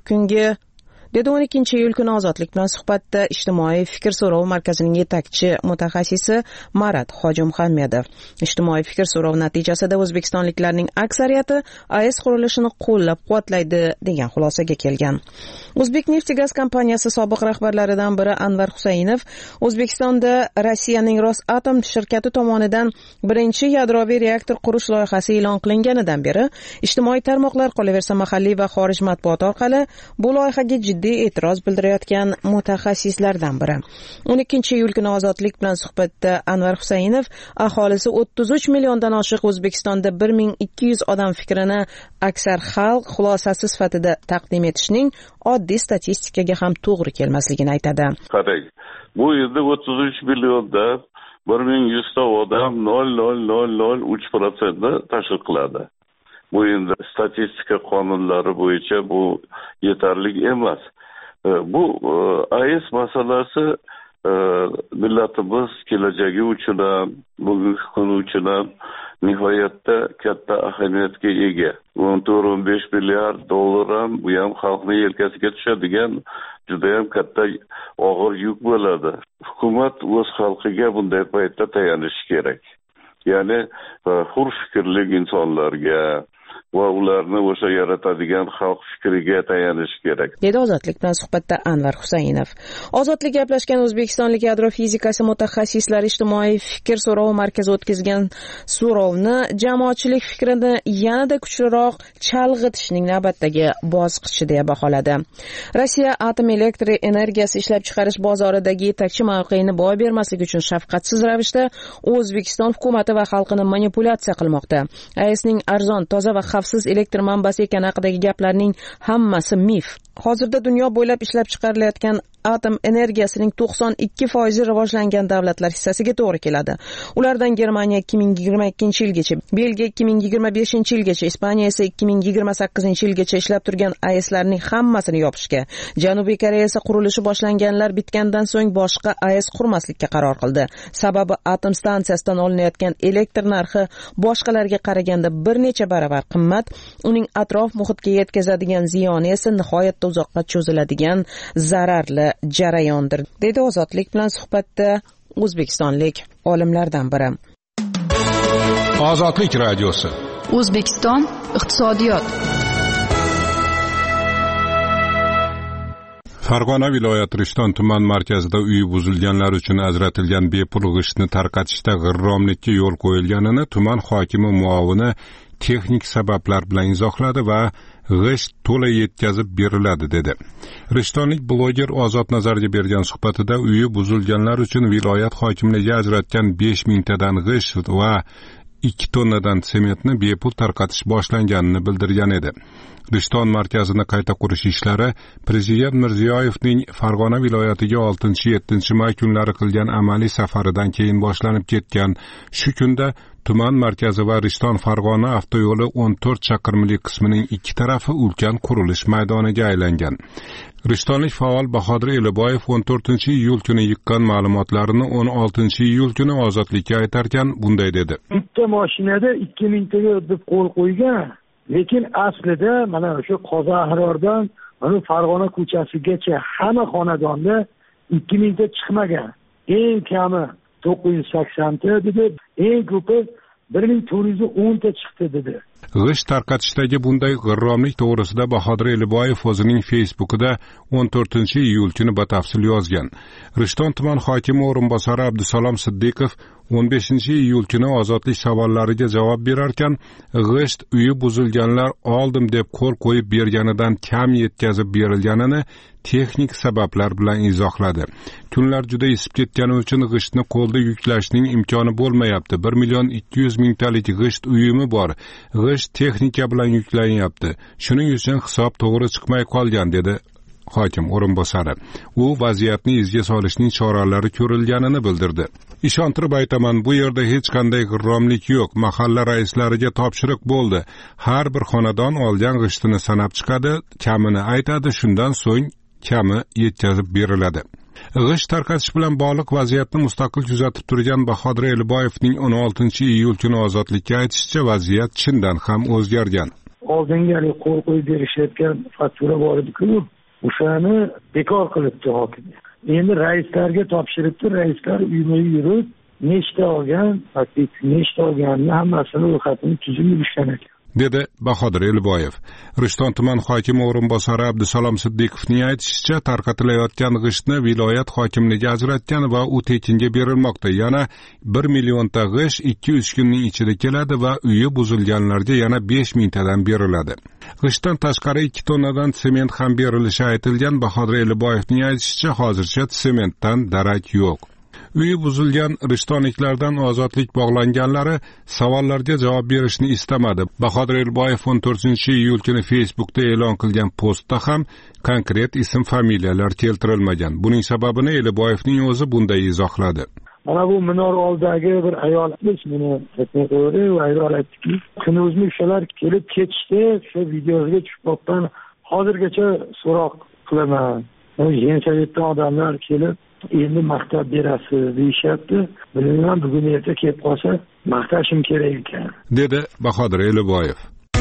kuni Ozodlik bilan suhbatda ijtimoiy fikr so'rov markazining yetakchi mutaxassisi Marat Hojimuhammedov. Ijtimoiy fikr so'rov natijasida o'zbekistonliklarning aksariyati AES qurilishini qo'llab-quvvatlaydi degan xulosaga kelgan. O'zbekneftgaz kompaniyasi sobiq rahbarlaridan biri Anvar Husaynov O'zbekistonda Rossiyaning Rosatom shirkati tomonidan birinchi yadroviy reaktor qurish loyihasi e'lon qilinganidan beri ijtimoiy tarmoqlar, qolaversa mahalliy va xorij matbuoti orqali bu loyihaga jiddiy e'tiroz bildirayotgan mutaxassislardan biri. 12-iyul kuni Ozodlik bilan suhbatda Anvar Husaynov aholisi 33 milliondan oshiq O'zbekistonda 1200 odam fikrini aksar xalq xulosasi sifatida taqdim etishning oddiy statistikaga ham to'g'ri kelmasligini aytadi. Qarang, bu yerda 33 millionda 1100 ta odam 0,003% tashkil qiladi. Bu endi statistika qonunlari bo'yicha bu yetarli emas. Bu AES masalasi millatimiz kelajagi uchun ham, bugungi kun uchun ham nihoyatda katta ahamiyatga ega. 14-15 milliard dollar ham bu ham xalqning yelkasiga tushadigan juda ham katta og'ir yuk bo'ladi. Hukumat o'z xalqiga bunday paytda tayanishi kerak. Ya'ni hur fikrli insonlarga va ularni o'sha yaratadigan xalq fikriga tayanish kerak, dedi Ozodlik bilan suhbatda Anvar Husaynov. Ozodlik gaplashgan o'zbekistonlik yadro fizikasi mutaxassislari ijtimoiy fikr so'rov markazi o'tkazgan so'rovni jamoatchilik fikrini yanada kuchliroq chalg'itishning navbatdagi bosqichi deya baholadi. Rossiya atom elektr energiyasi ishlab chiqarish bozoridagi yetakchi mavqeini boy bermaslik uchun shafqatsiz ravishda O'zbekiston hukumati va xalqini manipulyatsiya qilmoqda. AESning arzon, toza va xavfsiz elektr manbasi ekani haqidagi gaplarning hammasi mif. Hozirda dunyo bo'ylab ishlab chiqarilayotgan atom energiyasining 92% rivojlangan davlatlar hissasiga to'g'ri keladi. Ulardan Germaniya 2022-yilgacha, Belgiya 2025-yilgacha, Ispaniya esa 2028-yilgacha ishlab turgan AESlarning hammasini yopishga, Janubiy Koreya esa qurilishi boshlanganlar bitgandan so'ng boshqa AES qurmaslikka qaror qildi. Sababi atom stansiyasidan olinayotgan elektr narxi boshqalarga qaraganda bir necha baravar qimmat, uning atrof muhitga yetkazadigan ziyoni esa nihoyatda uzoqqa cho'ziladigan zararli jarayondir, dedi Ozodlik bilan suhbatda o'zbekistonlik olimlardan biri. Ozodlik radiosi. O'zbekiston iqtisodiyot. Farg'ona viloyati Rishton tuman markazida uyi buzilganlar uchun ajratilgan bepul g'ishtni tarqatishda g'irromlikka yo'l qo'yilganini tuman hokimi muovini texnik sabablar bilan izohladi va g'isht to'la yetkazib beriladi dedi. Rishtonlik bloger Ozod Nazarga bergan suhbatida uyi buzilganlar uchun viloyat hokimligi ajratgan 5000 tadan g'isht va 2 tonnadan sementni bepul tarqatish boshlanganini bildirgan edi. Rishton markazini qayta qurish ishlari Prezident Mirziyoyevning Farg'ona viloyatiga 6-7 may kunlari qilgan amaliy safaridan keyin boshlanib ketgan. Shu kunda tuman markazi va Rishton Farg'ona avtoyo'li 14 chaqirimlik qismining ikki tarafi ulkan qurilish maydoniga aylangan. Rishtonlik faol Bahodir Eliboyev 14-iyul kuni yiqqan ma'lumotlarini 16-iyul kuni Ozodlikka aytarkan bunday dedi. Bitta mashinada 2000 taga deb qo'l qo'ygan, lekin aslida mana o'sha qoza ahrordan mana Farg'ona ko'chasigacha hamma xonadonda 2000 ta chiqmagan. Eng kami 980 ta dedi, eng ko'pi 1410 ta chiqdi dedi. G'isht tarqatishdagi bunday g'irromlik to'g'risida Bahodir Eliboyev o'zining Facebook'ida 14-iyul kuni batafsil yozgan. Rishton tuman hokimi o'rinbosari Abdusalom Siddiqov 15-iyul kuni ozodlik savollariga javob berarkan, g'isht uyi buzilganlar oldim deb qo'l qo'yib berganidan kam yetkazib berilganini texnik sabablar bilan izohladi. Kunlar juda isib ketgani uchun g'ishtni qo'lda yuklashning imkoni bo'lmayapti. 1,200,000 talik g'isht uyumi bor. G'isht texnika bilan yuklanyapti. Shuning uchun hisob to'g'ri chiqmay qolgan, dedi hokim o'rinbosari. U vaziyatni izga solishning choralari ko'rilganini bildirdi. Ishontirib aytaman, bu yerda hech qanday g'irromlik yo'q. Mahalla raislariga topshiriq bo'ldi. Har bir xonadon olgan g'ishtini sanab chiqadi, kamini aytadi, shundan so'ng kami yetkazib beriladi. G'isht tarqatish bilan bog'liq vaziyatni mustaqil kuzatib turgan Bahodir Eliboyevning 16-iyul kuni ozodlikka aytishicha, vaziyat chindan ham o'zgargan. Oldinga qo'l qo'yib berishayotgan faktura bor edi-ku, o'shani bekor qilibdi hokim. Endi raislarga topshiribdi, raislar uyma yurib, nechta olgan, nechta olganini hammasini ro'yxatini tuzib yurishgan ekan, dedi Bahodir Eliboyev. Rishton tuman hokimi o'rinbosari Abdusalom Siddiqovning aytishicha, tarqatilayotgan g'ishtni viloyat hokimligi ajratgan va u tekinga berilmoqda. Yana 1 million ta g'isht 2-3 kunning ichida keladi va uyi buzilganlarga yana 5,000 tadan beriladi. G'ishtdan tashqari 2 tonnadan sement ham berilishi aytilgan. Bahodir Eliboyevning aytishicha, hozircha sementdan darak yo'q. Uyi buzilgan rishtonliklardan ozodlik bog'langanlari savollarga javob berishni istamadi. Bahodir Eliboyev 14-iyul kuni Facebook'da e'lon qilgan postda ham konkret ism familiyalar keltirilmagan. Buning sababini Eliboyevning o'zi bunday izohladi. Mana bu minor oldidagi bir ayol meni aytdi va ayol aytdiki, kunuzmi o'shalar kelib ketishdi, shu videoga tushib qolgan, hozirgacha so'roq qilaman. Yensavetdan odamlar kelib endi maqtab berasiz deyishyapti. Bilmayman, bugun erta kelib qolsa maqtashim kerak ekan, dedi Bahodir Eliboyev.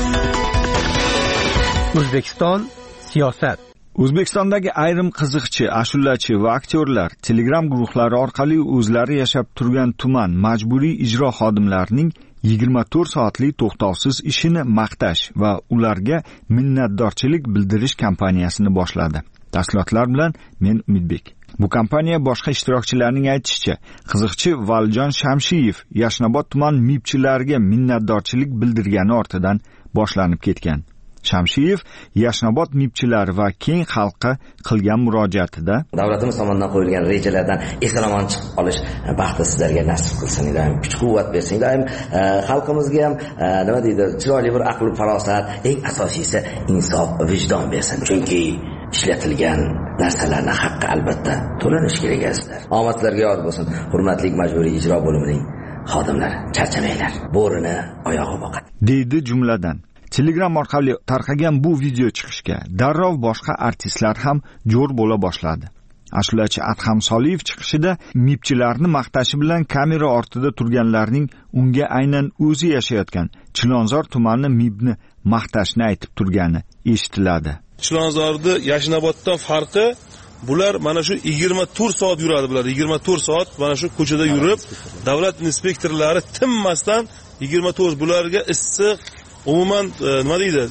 O'zbekiston siyosat. O'zbekistondagi ayrim qiziqchi, ashulachi va aktyorlar Telegram guruhlari orqali o'zlari yashab turgan tuman majburiy ijro xodimlarining 24 soatlik to'xtovsiz ishini maqtash va ularga minnatdorchilik bildirish kampaniyasini boshladi. Tafsilotlar bilan men Umidbek. Bu kompaniya boshqa ishtirokchilarning aytishicha, qiziqchi Valjon Shamshiyev Yashnobod tuman MIBchilariga minnatdorchilik bildirgani ortidan boshlanib ketgan. Shamshiyev Yashnobod MIBchilari va keng xalqqa qilgan murojaatida davlatimiz tomonidan qo'yilgan rejalardan eson-omon chiqib olish baxti sizlarga nasib qilsin, ilohim kuch-quvvat bersin, ilohim xalqimizga ham nima deydi, chiroyli bir aql farosat, eng asosiysi insof, vijdon bersin. Chunki ishlatilgan narsalarning haqqi albatta to'lanishi kerak azizlar. Omadlarga yor bo'lsin. Hurmatli majburiy ijro bo'limining xodimlari, charchamanglar. Bo'rini oyog'i boqadi, deydi jumladan. Telegram orqali tarqagan bu video chiqishga darrov boshqa artistlar ham jo'r bo'la boshladi. Ashulachi Adham Soliyev chiqishida MIBchilarni maqtashi bilan kamera ortida turganlarning unga aynan o'zi yashayotgan Chilonzor tumani MIBni maqtashni aytib turgani eshitiladi. Chilonzorni Yashnoboddan farqi, bular mana shu 24 soat yuradi, bular 24 soat mana shu ko'chada yurib, davlat inspektorlari tinmasdan 24 bularga issiq, umuman nima deydi,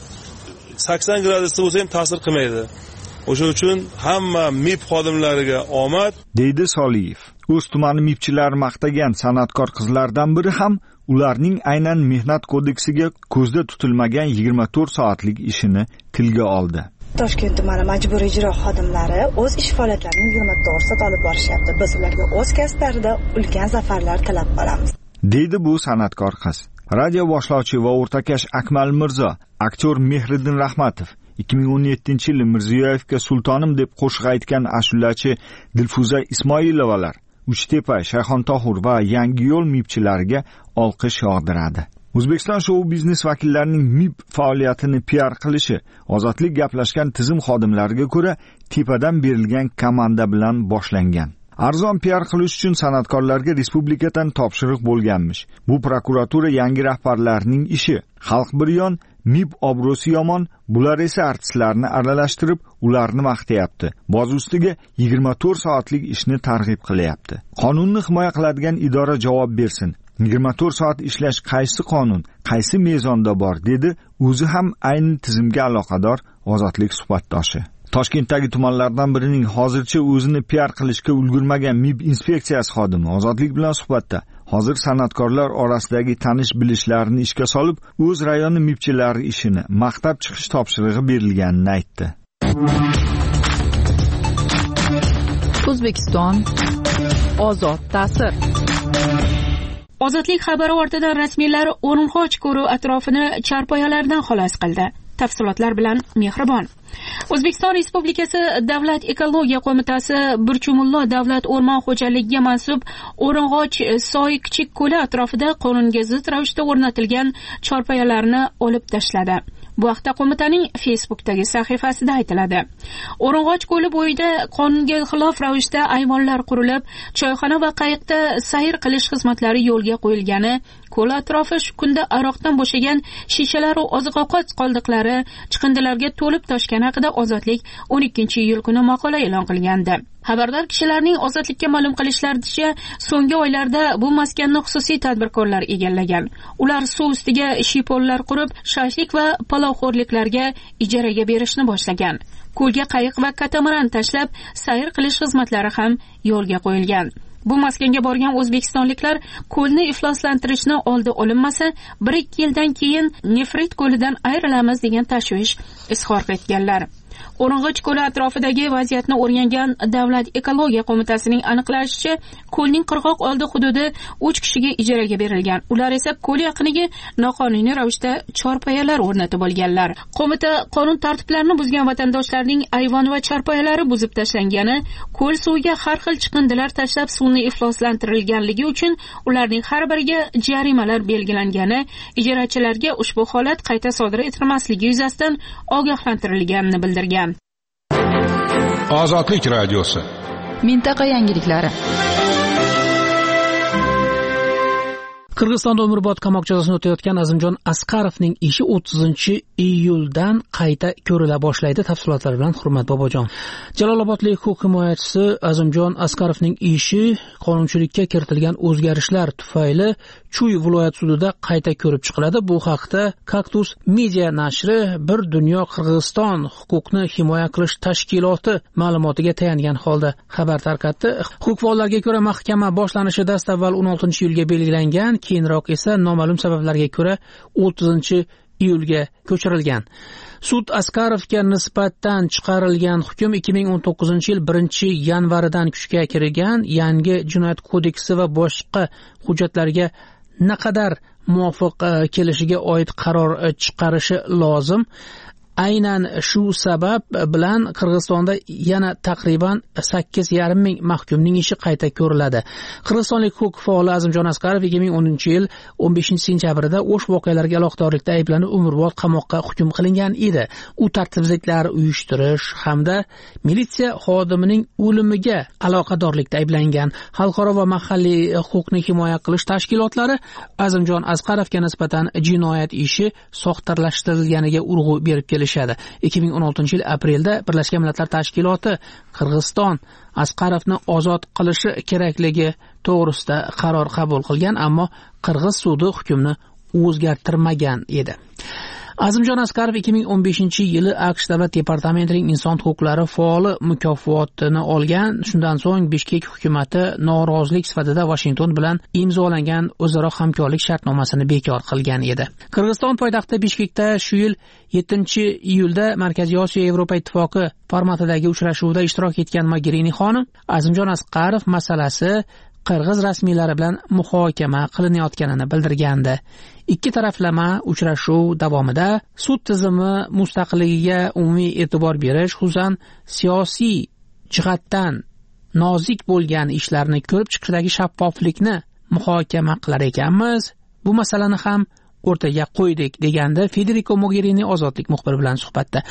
80 gradusda bo'lsa ham ta'sir qilmaydi. O'sha uchun hamma MIB xodimlariga omad, deydi Soliyev. O'z tumani MIBchilari maqtagan san'atkor qizlardan biri ham ularning aynan mehnat kodeksiga ko'zda tutilmagan 24 soatlik ishini tilga oldi. Toshkent tumani majburiy ijro xodimlari o'z ish faoliyatlarini 24 soat olib borishyapti. Biz ularga o'z kasblarida ulkan zafarlar tilab qolamiz, deydi bu san'atkor qiz. Radio boshlovchi va o'rtakash Akmal Mirzo, aktyor Mehriddin Rahmatov, 2017-yili Mirziyoyevga sultonim deb qo'shiq aytgan ashulachi Dilfuza Ismoilovalar, Uchtepa, Shayxontohur va Yangiyo'l MIBchilariga olqish yog'diradi. O'zbekiston shou biznes vakillarining MIB faoliyatini PR qilishi ozodlik gaplashgan tizim xodimlariga ko'ra tepadan berilgan komanda bilan boshlangan. Arzon PR qilish uchun san'atkorlarga respublikadan topshiriq bo'lganmish. Bu prokuratura yangi rahbarlarining ishi. Xalq bir yon, MIB obro'si yomon, bular esa artistlarni aralashtirib, ularni maqtayapti. Boz ustiga 24 soatlik ishni targ'ib qilyapti. Qonunni himoya qiladigan idora javob bersin. 24 soat ishlash qaysi qonun, qaysi mezonda bor, dedi o'zi ham ayni tizimga aloqador Ozodlik suhbatdoshi. Toshkentdagi tumanlardan birining hozircha o'zini PR qilishga ulgurmagan MIB inspeksiyasi xodimi Ozodlik bilan suhbatda hozir san'atkorlar orasidagi tanish-bilishlarini ishga solib, o'z rayoni MIBchilari ishini maqtab chiqish topshirig'i berilganini aytdi. O'zbekiston ozod ta'sir. Ozodlik xabari ortidan rasmiylar O'rinxoch ko'ri atrofini charpoyalardan xalos qildi. Tafsilotlar bilan Mehribon. O'zbekiston Respublikasi Davlat ekologiya qo'mitasi Burchumullo davlat o'rmon xo'jaligiga mansub O'ring'och soy kichik ko'li atrofida qonunga zid ravishda o'rnatilgan chorpoyalarni olib tashladi. Bu haqda qo'mitaning Facebook'dagi sahifasida aytiladi. O'ring'och ko'li bo'yida qonunga xilof ravishda ayvonlar qurilib, choyxona va qayiqda sayr qilish xizmatlari yo'lga qo'yilgani, ko'l atrofi shu kunda aroqdan bo'shagan shishalar va oziq-ovqat qoldiqlari chiqindilarga to'lib toshgani haqida Ozodlik 12-iyul kuni maqola e'lon qilgandi. Xabardor kishilarning Ozodlikka ma'lum qilishlaricha, so'nggi oylarda bu maskanni xususiy tadbirkorlar egallagan. Ular suv ustiga shiyponlar qurib, shashlik va palovxo'rliklarga ijaraga berishni boshlagan. Ko'lga qayiq va katamaran tashlab, sayr qilish xizmatlari ham yo'lga qo'yilgan. Bu maskanga borgan o'zbekistonliklar ko'lni ifloslantirishni oldi olinmasa, 1-2 yildan keyin Nefrit ko'lidan ayrilamiz degan tashvish izhor etganlar. O'ring'och ko'li atrofidagi vaziyatni o'rgangan Davlat ekologiya qo'mitasining aniqlashicha, ko'lning qirg'oq oldi hududi 3 kishiga ijaraga berilgan. Ular esa ko'l yaqiniga noqonuniy ravishda chorpoyalar o'rnatib olganlar. Qo'mita qonun tartiblarini buzgan vatandoshlarning ayvon va chorpoyalari buzib tashlangani, ko'l suviga har xil chiqindilar tashlab suvni ifloslantirilganligi uchun ularning har biriga jarimalar belgilangani, ijarachilarga ushbu holat qayta sodir etilmasligi yuzasidan ogohlantirilganini bildirgan. Ozodlik radiosi. Mintaqa yangiliklari. Qirg'izistonda umrbod qamoq jazosini o'tayotgan Azimjon Askarovning ishi 30-iyuldan qayta ko'rila boshlaydi. Tafsilotlar bilan Hurmat Bobojon. Jalolobodlik huquq himoyachisi Azimjon Askarovning ishi qonunchilikka kiritilgan o'zgarishlar tufayli Chuy viloyat sudida qayta ko'rib chiqiladi. Bu haqda Kaktus Media nashri Bir dunyo Qirg'iziston huquqni himoya qilish tashkiloti ma'lumotiga tayangan holda xabar tarqatdi. Huquqbonlarga ko'ra, mahkama boshlanishi dastavval 16-iyulga belgilangan, keyinroq esa noma'lum sabablarga ko'ra 30-iyulga ko'chirilgan. Sud Askarovga nisbatan chiqarilgan hukm 2019-yil 1-yanvaridan kuchga kirgan. Yangi jinoyat kodeksi va boshqa hujjatlarga naqadar muvofiq kelishiga oid qaror chiqarishi lozim. Aynan shu sabab bilan Qirg'izistonda yana taqriban 8,5 ming mahkumning ishi qayta ko'riladi. Qirg'izistonlik huquq faoli Azimjon Askarov 2010-yil 15-sentyabrida o'sh voqealarga aloqadorlikda ayblanib umrbod qamoqqa hukm qilingan edi. U tartibsizliklar uyushtirish hamda militsiya xodimining o'limiga aloqadorlikda ayblangan. Xalqaro va mahalliy huquqni himoya qilish tashkilotlari Azimjon Askarovga nisbatan jinoyat ishi soxtalashtirilganiga urg'u berib kelishadi. 2016-yil aprelda Birlashgan Millatlar Tashkiloti Qirg'iziston Askarovni ozod qilishi kerakligi to'g'risida qaror qabul qilgan, ammo Qirg'iz sudi hukmni o'zgartirmagan edi. Azimjon Askarov 2015-yili AQSh Davlat departamentining inson huquqlari faoli mukofotini olgan. Shundan so'ng Bishkek hukumatı norozilik sifatida Washington bilan imzolangan o'zaro hamkorlik shartnomasini bekor qilgan edi. Qirg'iziston poytaxti Bishkekda shu yil 7-iyulda Markaziy Osiyo Yevropa ittifoqi formatidagi uchrashuvda ishtirok etgan Mogherini xonim Azimjon Askarov masalasi Qirg'iz rasmiylari bilan muhokama qilinayotganini bildirgandi. Ikki taraflama uchrashuv davomida sud tizimi mustaqilligiga umumiy e'tibor berish, xususan siyosiy jihatdan nozik bo'lgan ishlarni ko'rib chiqishdagi shaffoflikni muhokama qilar ekanmiz. Bu masalani ham o'rtaga qo'ydik, degandi Federico Mogherini Ozodlik muxbiri bilan suhbatda.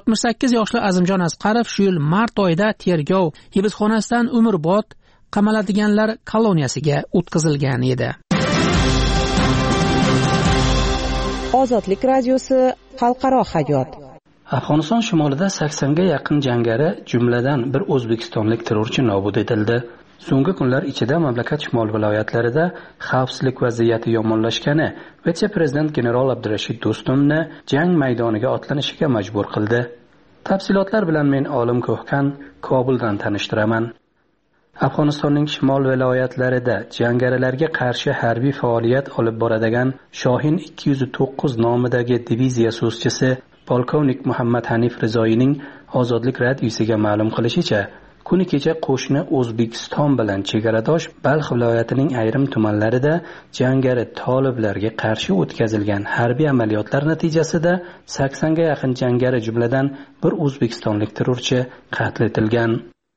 68 yoshli Azimjon Askarov shu yil mart oyida tergov hibsxonasidan umrbod qamaladiganlar koloniyasiga o'tkazilgan edi. Ozodlik radiosi xalqaro hayot. Afg'oniston shimolida 80 ga yaqin jangari, jumladan bir o'zbekistonlik terrorchi nobud etildi. So'nggi kunlar ichida mamlakat shimol viloyatlarida xavfsizlik vaziyati yomonlashgani vitse-prezident general Abdurashid Do'stumni jang maydoniga otlanishiga majbur qildi. Tafsilotlar bilan men Olim Ko'hkan Kobuldan tanishtiraman. Afg'onistonning shimol viloyatlarida jangarilarga qarshi harbiy faoliyat olib boradigan Shohin 209 nomidagi diviziya so'zchisi polkovnik Muhammad Hanif Rizoyning Ozodlik radiosiga ma'lum qilishicha, kuni kecha qo'shni O'zbekiston bilan chegaradosh Balx viloyatining ayrim tumanlarida jangari toliblarga qarshi o'tkazilgan harbiy amaliyotlar natijasida 80 ga yaqin jangari, jumladan bir o'zbekistonlik terrorchi qatl etilgan.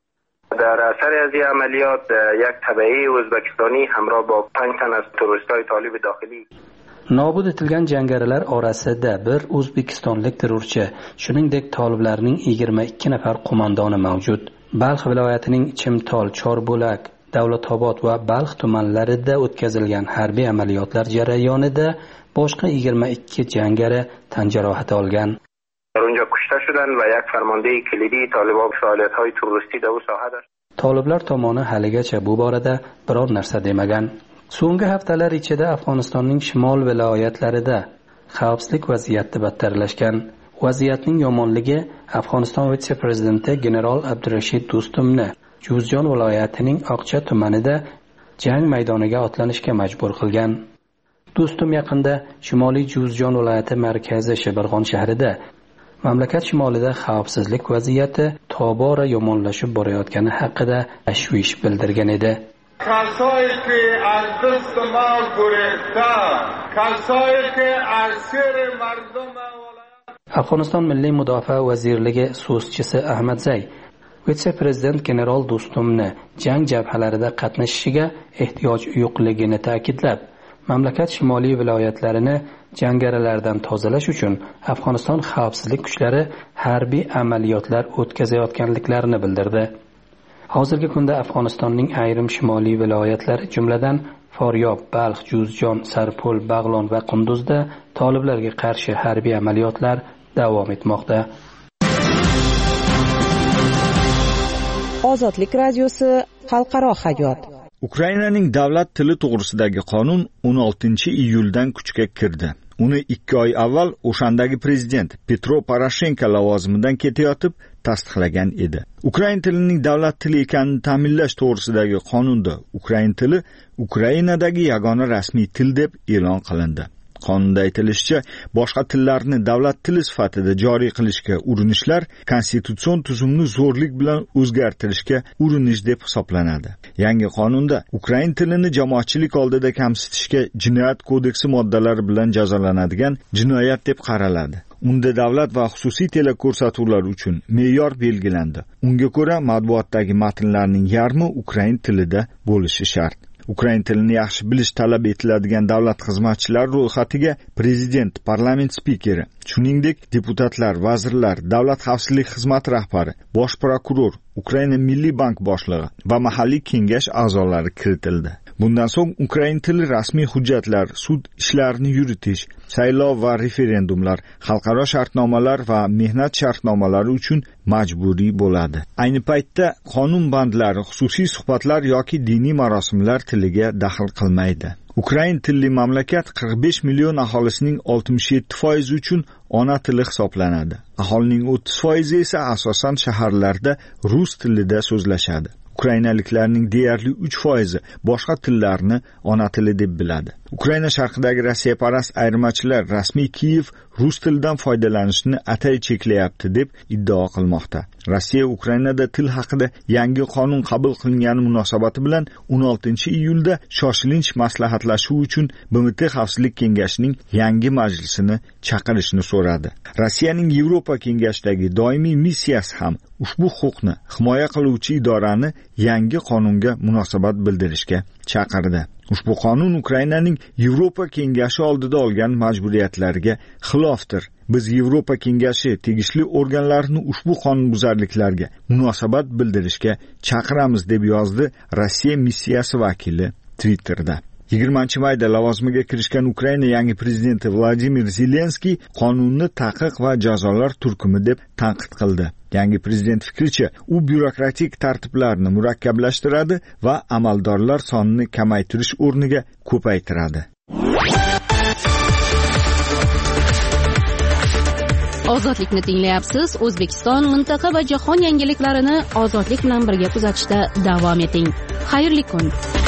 در اثر از این عملیات یک تبعه o'zbekistoni همراه با 5 تن از تروریستای طالب داخلی nobud etilgan jangarilar orasida bir o'zbekistonlik terrorchi, shuningdek toliblarning 22 nafar qo'mondoni mavjud. Balx viloyatining Chimtol, Chorbo'lak, Davlatobod va Balx tumanlarida o'tkazilgan harbiy amaliyotlar jarayonida boshqa 22 jangari tan jarohati olgan. اونجا کشته شدن و یک فرمانده کلیدی طالبان فعالیت‌های تروریستی در ساحه داشت. Toliblar tomoni haligacha bu borada biror narsa demagan. So'nggi haftalar ichida Afg'onistonning shimol viloyatlarida xavfsizlik vaziyati battarlashgan. Vaziyatning yomonligi Afg'oniston vitse-prezidenti general Abdurashid Do'stumni Juzjon viloyatining Oqcha tumanida jang maydoniga otlanishga majbur qilgan. Do'stum yaqinda Shimoliy Juzjon viloyati markazi Shibirg'on shahrida mamlakat shimolida xavfsizlik vaziyati tobora yomonlashib borayotgani haqida tashvish bildirgan edi. کسایی که از دست ما گریختن، کسایی که اسیر مردم Afg'oniston Milliy mudofaa vazirligi so'zchisi Ahmad Zay vitse-prezident general Do'stumni jang jabhalarida qatnashishiga ehtiyoj yo'qligini ta'kidlab, mamlakat shimoliy viloyatlarini jangarilardan tozalash uchun Afg'oniston xavfsizlik kuchlari harbiy amaliyotlar o'tkazayotganliklarini bildirdi. Hozirgi kunda Afg'onistonning ayrim shimoliy viloyatlari, jumladan Foryob, Balx, Juzjon, Sarpol, Bag'lon va Qunduzda toliblarga qarshi harbiy amaliyotlar davom etmoqda. Ozodlik radiosi xalqaro hayot. Ukrainaning davlat tili to'g'risidagi qonun 16-iyuldan kuchga kirdi. Uni 2 oy avval o'shandagi prezident Petro Poroshenko lavozimidan ketayotib tasdiqlagan edi. Ukrain tilining davlat tili ekanini ta'minlash to'g'risidagi qonunda Ukrain tili Ukrainadagi yagona rasmiy til deb e'lon qilindi. Qonunda aytilishicha, boshqa tillarni davlat tili sifatida joriy qilishga urinishlar konstitutsion tuzumni zo'rlik bilan o'zgartirishga urinish deb hisoblanadi. Yangi qonunda Ukrain tilini jamoatchilik oldida kamsitishga Jinoyat kodeksi moddalari bilan jazolanadigan jinoyat deb qaraladi. Unda davlat va xususiy teleko'rsatuvlar uchun me'yor belgilandi. Unga ko'ra, matbuotdagi matnlarning yarmi Ukrain tilida bo'lishi shart. Ukrain tilini yaxshi bilish talab etiladigan davlat xizmatchilari ro'yxatiga prezident, parlament spikeri, shuningdek deputatlar, vazirlar, davlat xavfsizlik xizmati rahbari, bosh prokuror, Ukraina Milliy bank boshlig'i va mahalliy kengash a'zolari kiritildi. Bundan so'ng Ukrain tili rasmiy hujjatlar, sud ishlarini yuritish, saylov va referendumlar, xalqaro shartnomalar va mehnat shartnomalari uchun majburiy bo'ladi. Ayni paytda qonun bandlari xususiy suhbatlar yoki diniy marosimlar tiliga daxl qilmaydi. Ukrain tilli mamlakat 45 million aholisining 67% uchun ona tili hisoblanadi. Aholining 30% esa asosan shaharlarda rus tilida so'zlashadi. Ukrainaliklarning deyarli 3% boshqa tillarni ona tili deb biladi. Ukraina sharqidagi Rossiyaparast ayirmachilar rasmiy Kiyev rus tilidan foydalanishni atay cheklayapti deb iddao qilmoqda. Rossiya Ukrainada til haqida yangi qonun qabul qilingani munosabati bilan 16-iyulda shoshilinch maslahatlashuv uchun BMT Xavfsizlik kengashining yangi majlisini chaqirishni so'radi. Rossiyaning Yevropa kengashidagi doimiy missiyasi ham ushbu huquqni himoya qiluvchi idorani yangi qonunga munosabat bildirishga chaqirdi. Ushbu qonun Ukrainaning Yevropa kengashi oldida olgan majburiyatlariga xilofdir. Biz Yevropa kengashi tegishli organlarini ushbu qonunbuzarliklarga munosabat bildirishga chaqiramiz deb yozdi Rossiya missiyasi vakili Twitterda. 20-mayda lavozimiga kirishgan Ukraina yangi prezidenti Vladimir Zelenskiy qonunni taqiq va jazolar turkumi deb tanqid qildi. Yangi prezident fikricha, u byurokratik tartiblarni murakkablashtiradi va amaldorlar sonini kamaytirish o'rniga ko'paytiradi. Ozodlikni tinglayapsiz. O'zbekiston, mintaqa va jahon yangiliklarini ozodlik bilan birga kuzatishda davom eting. Xayrli kun.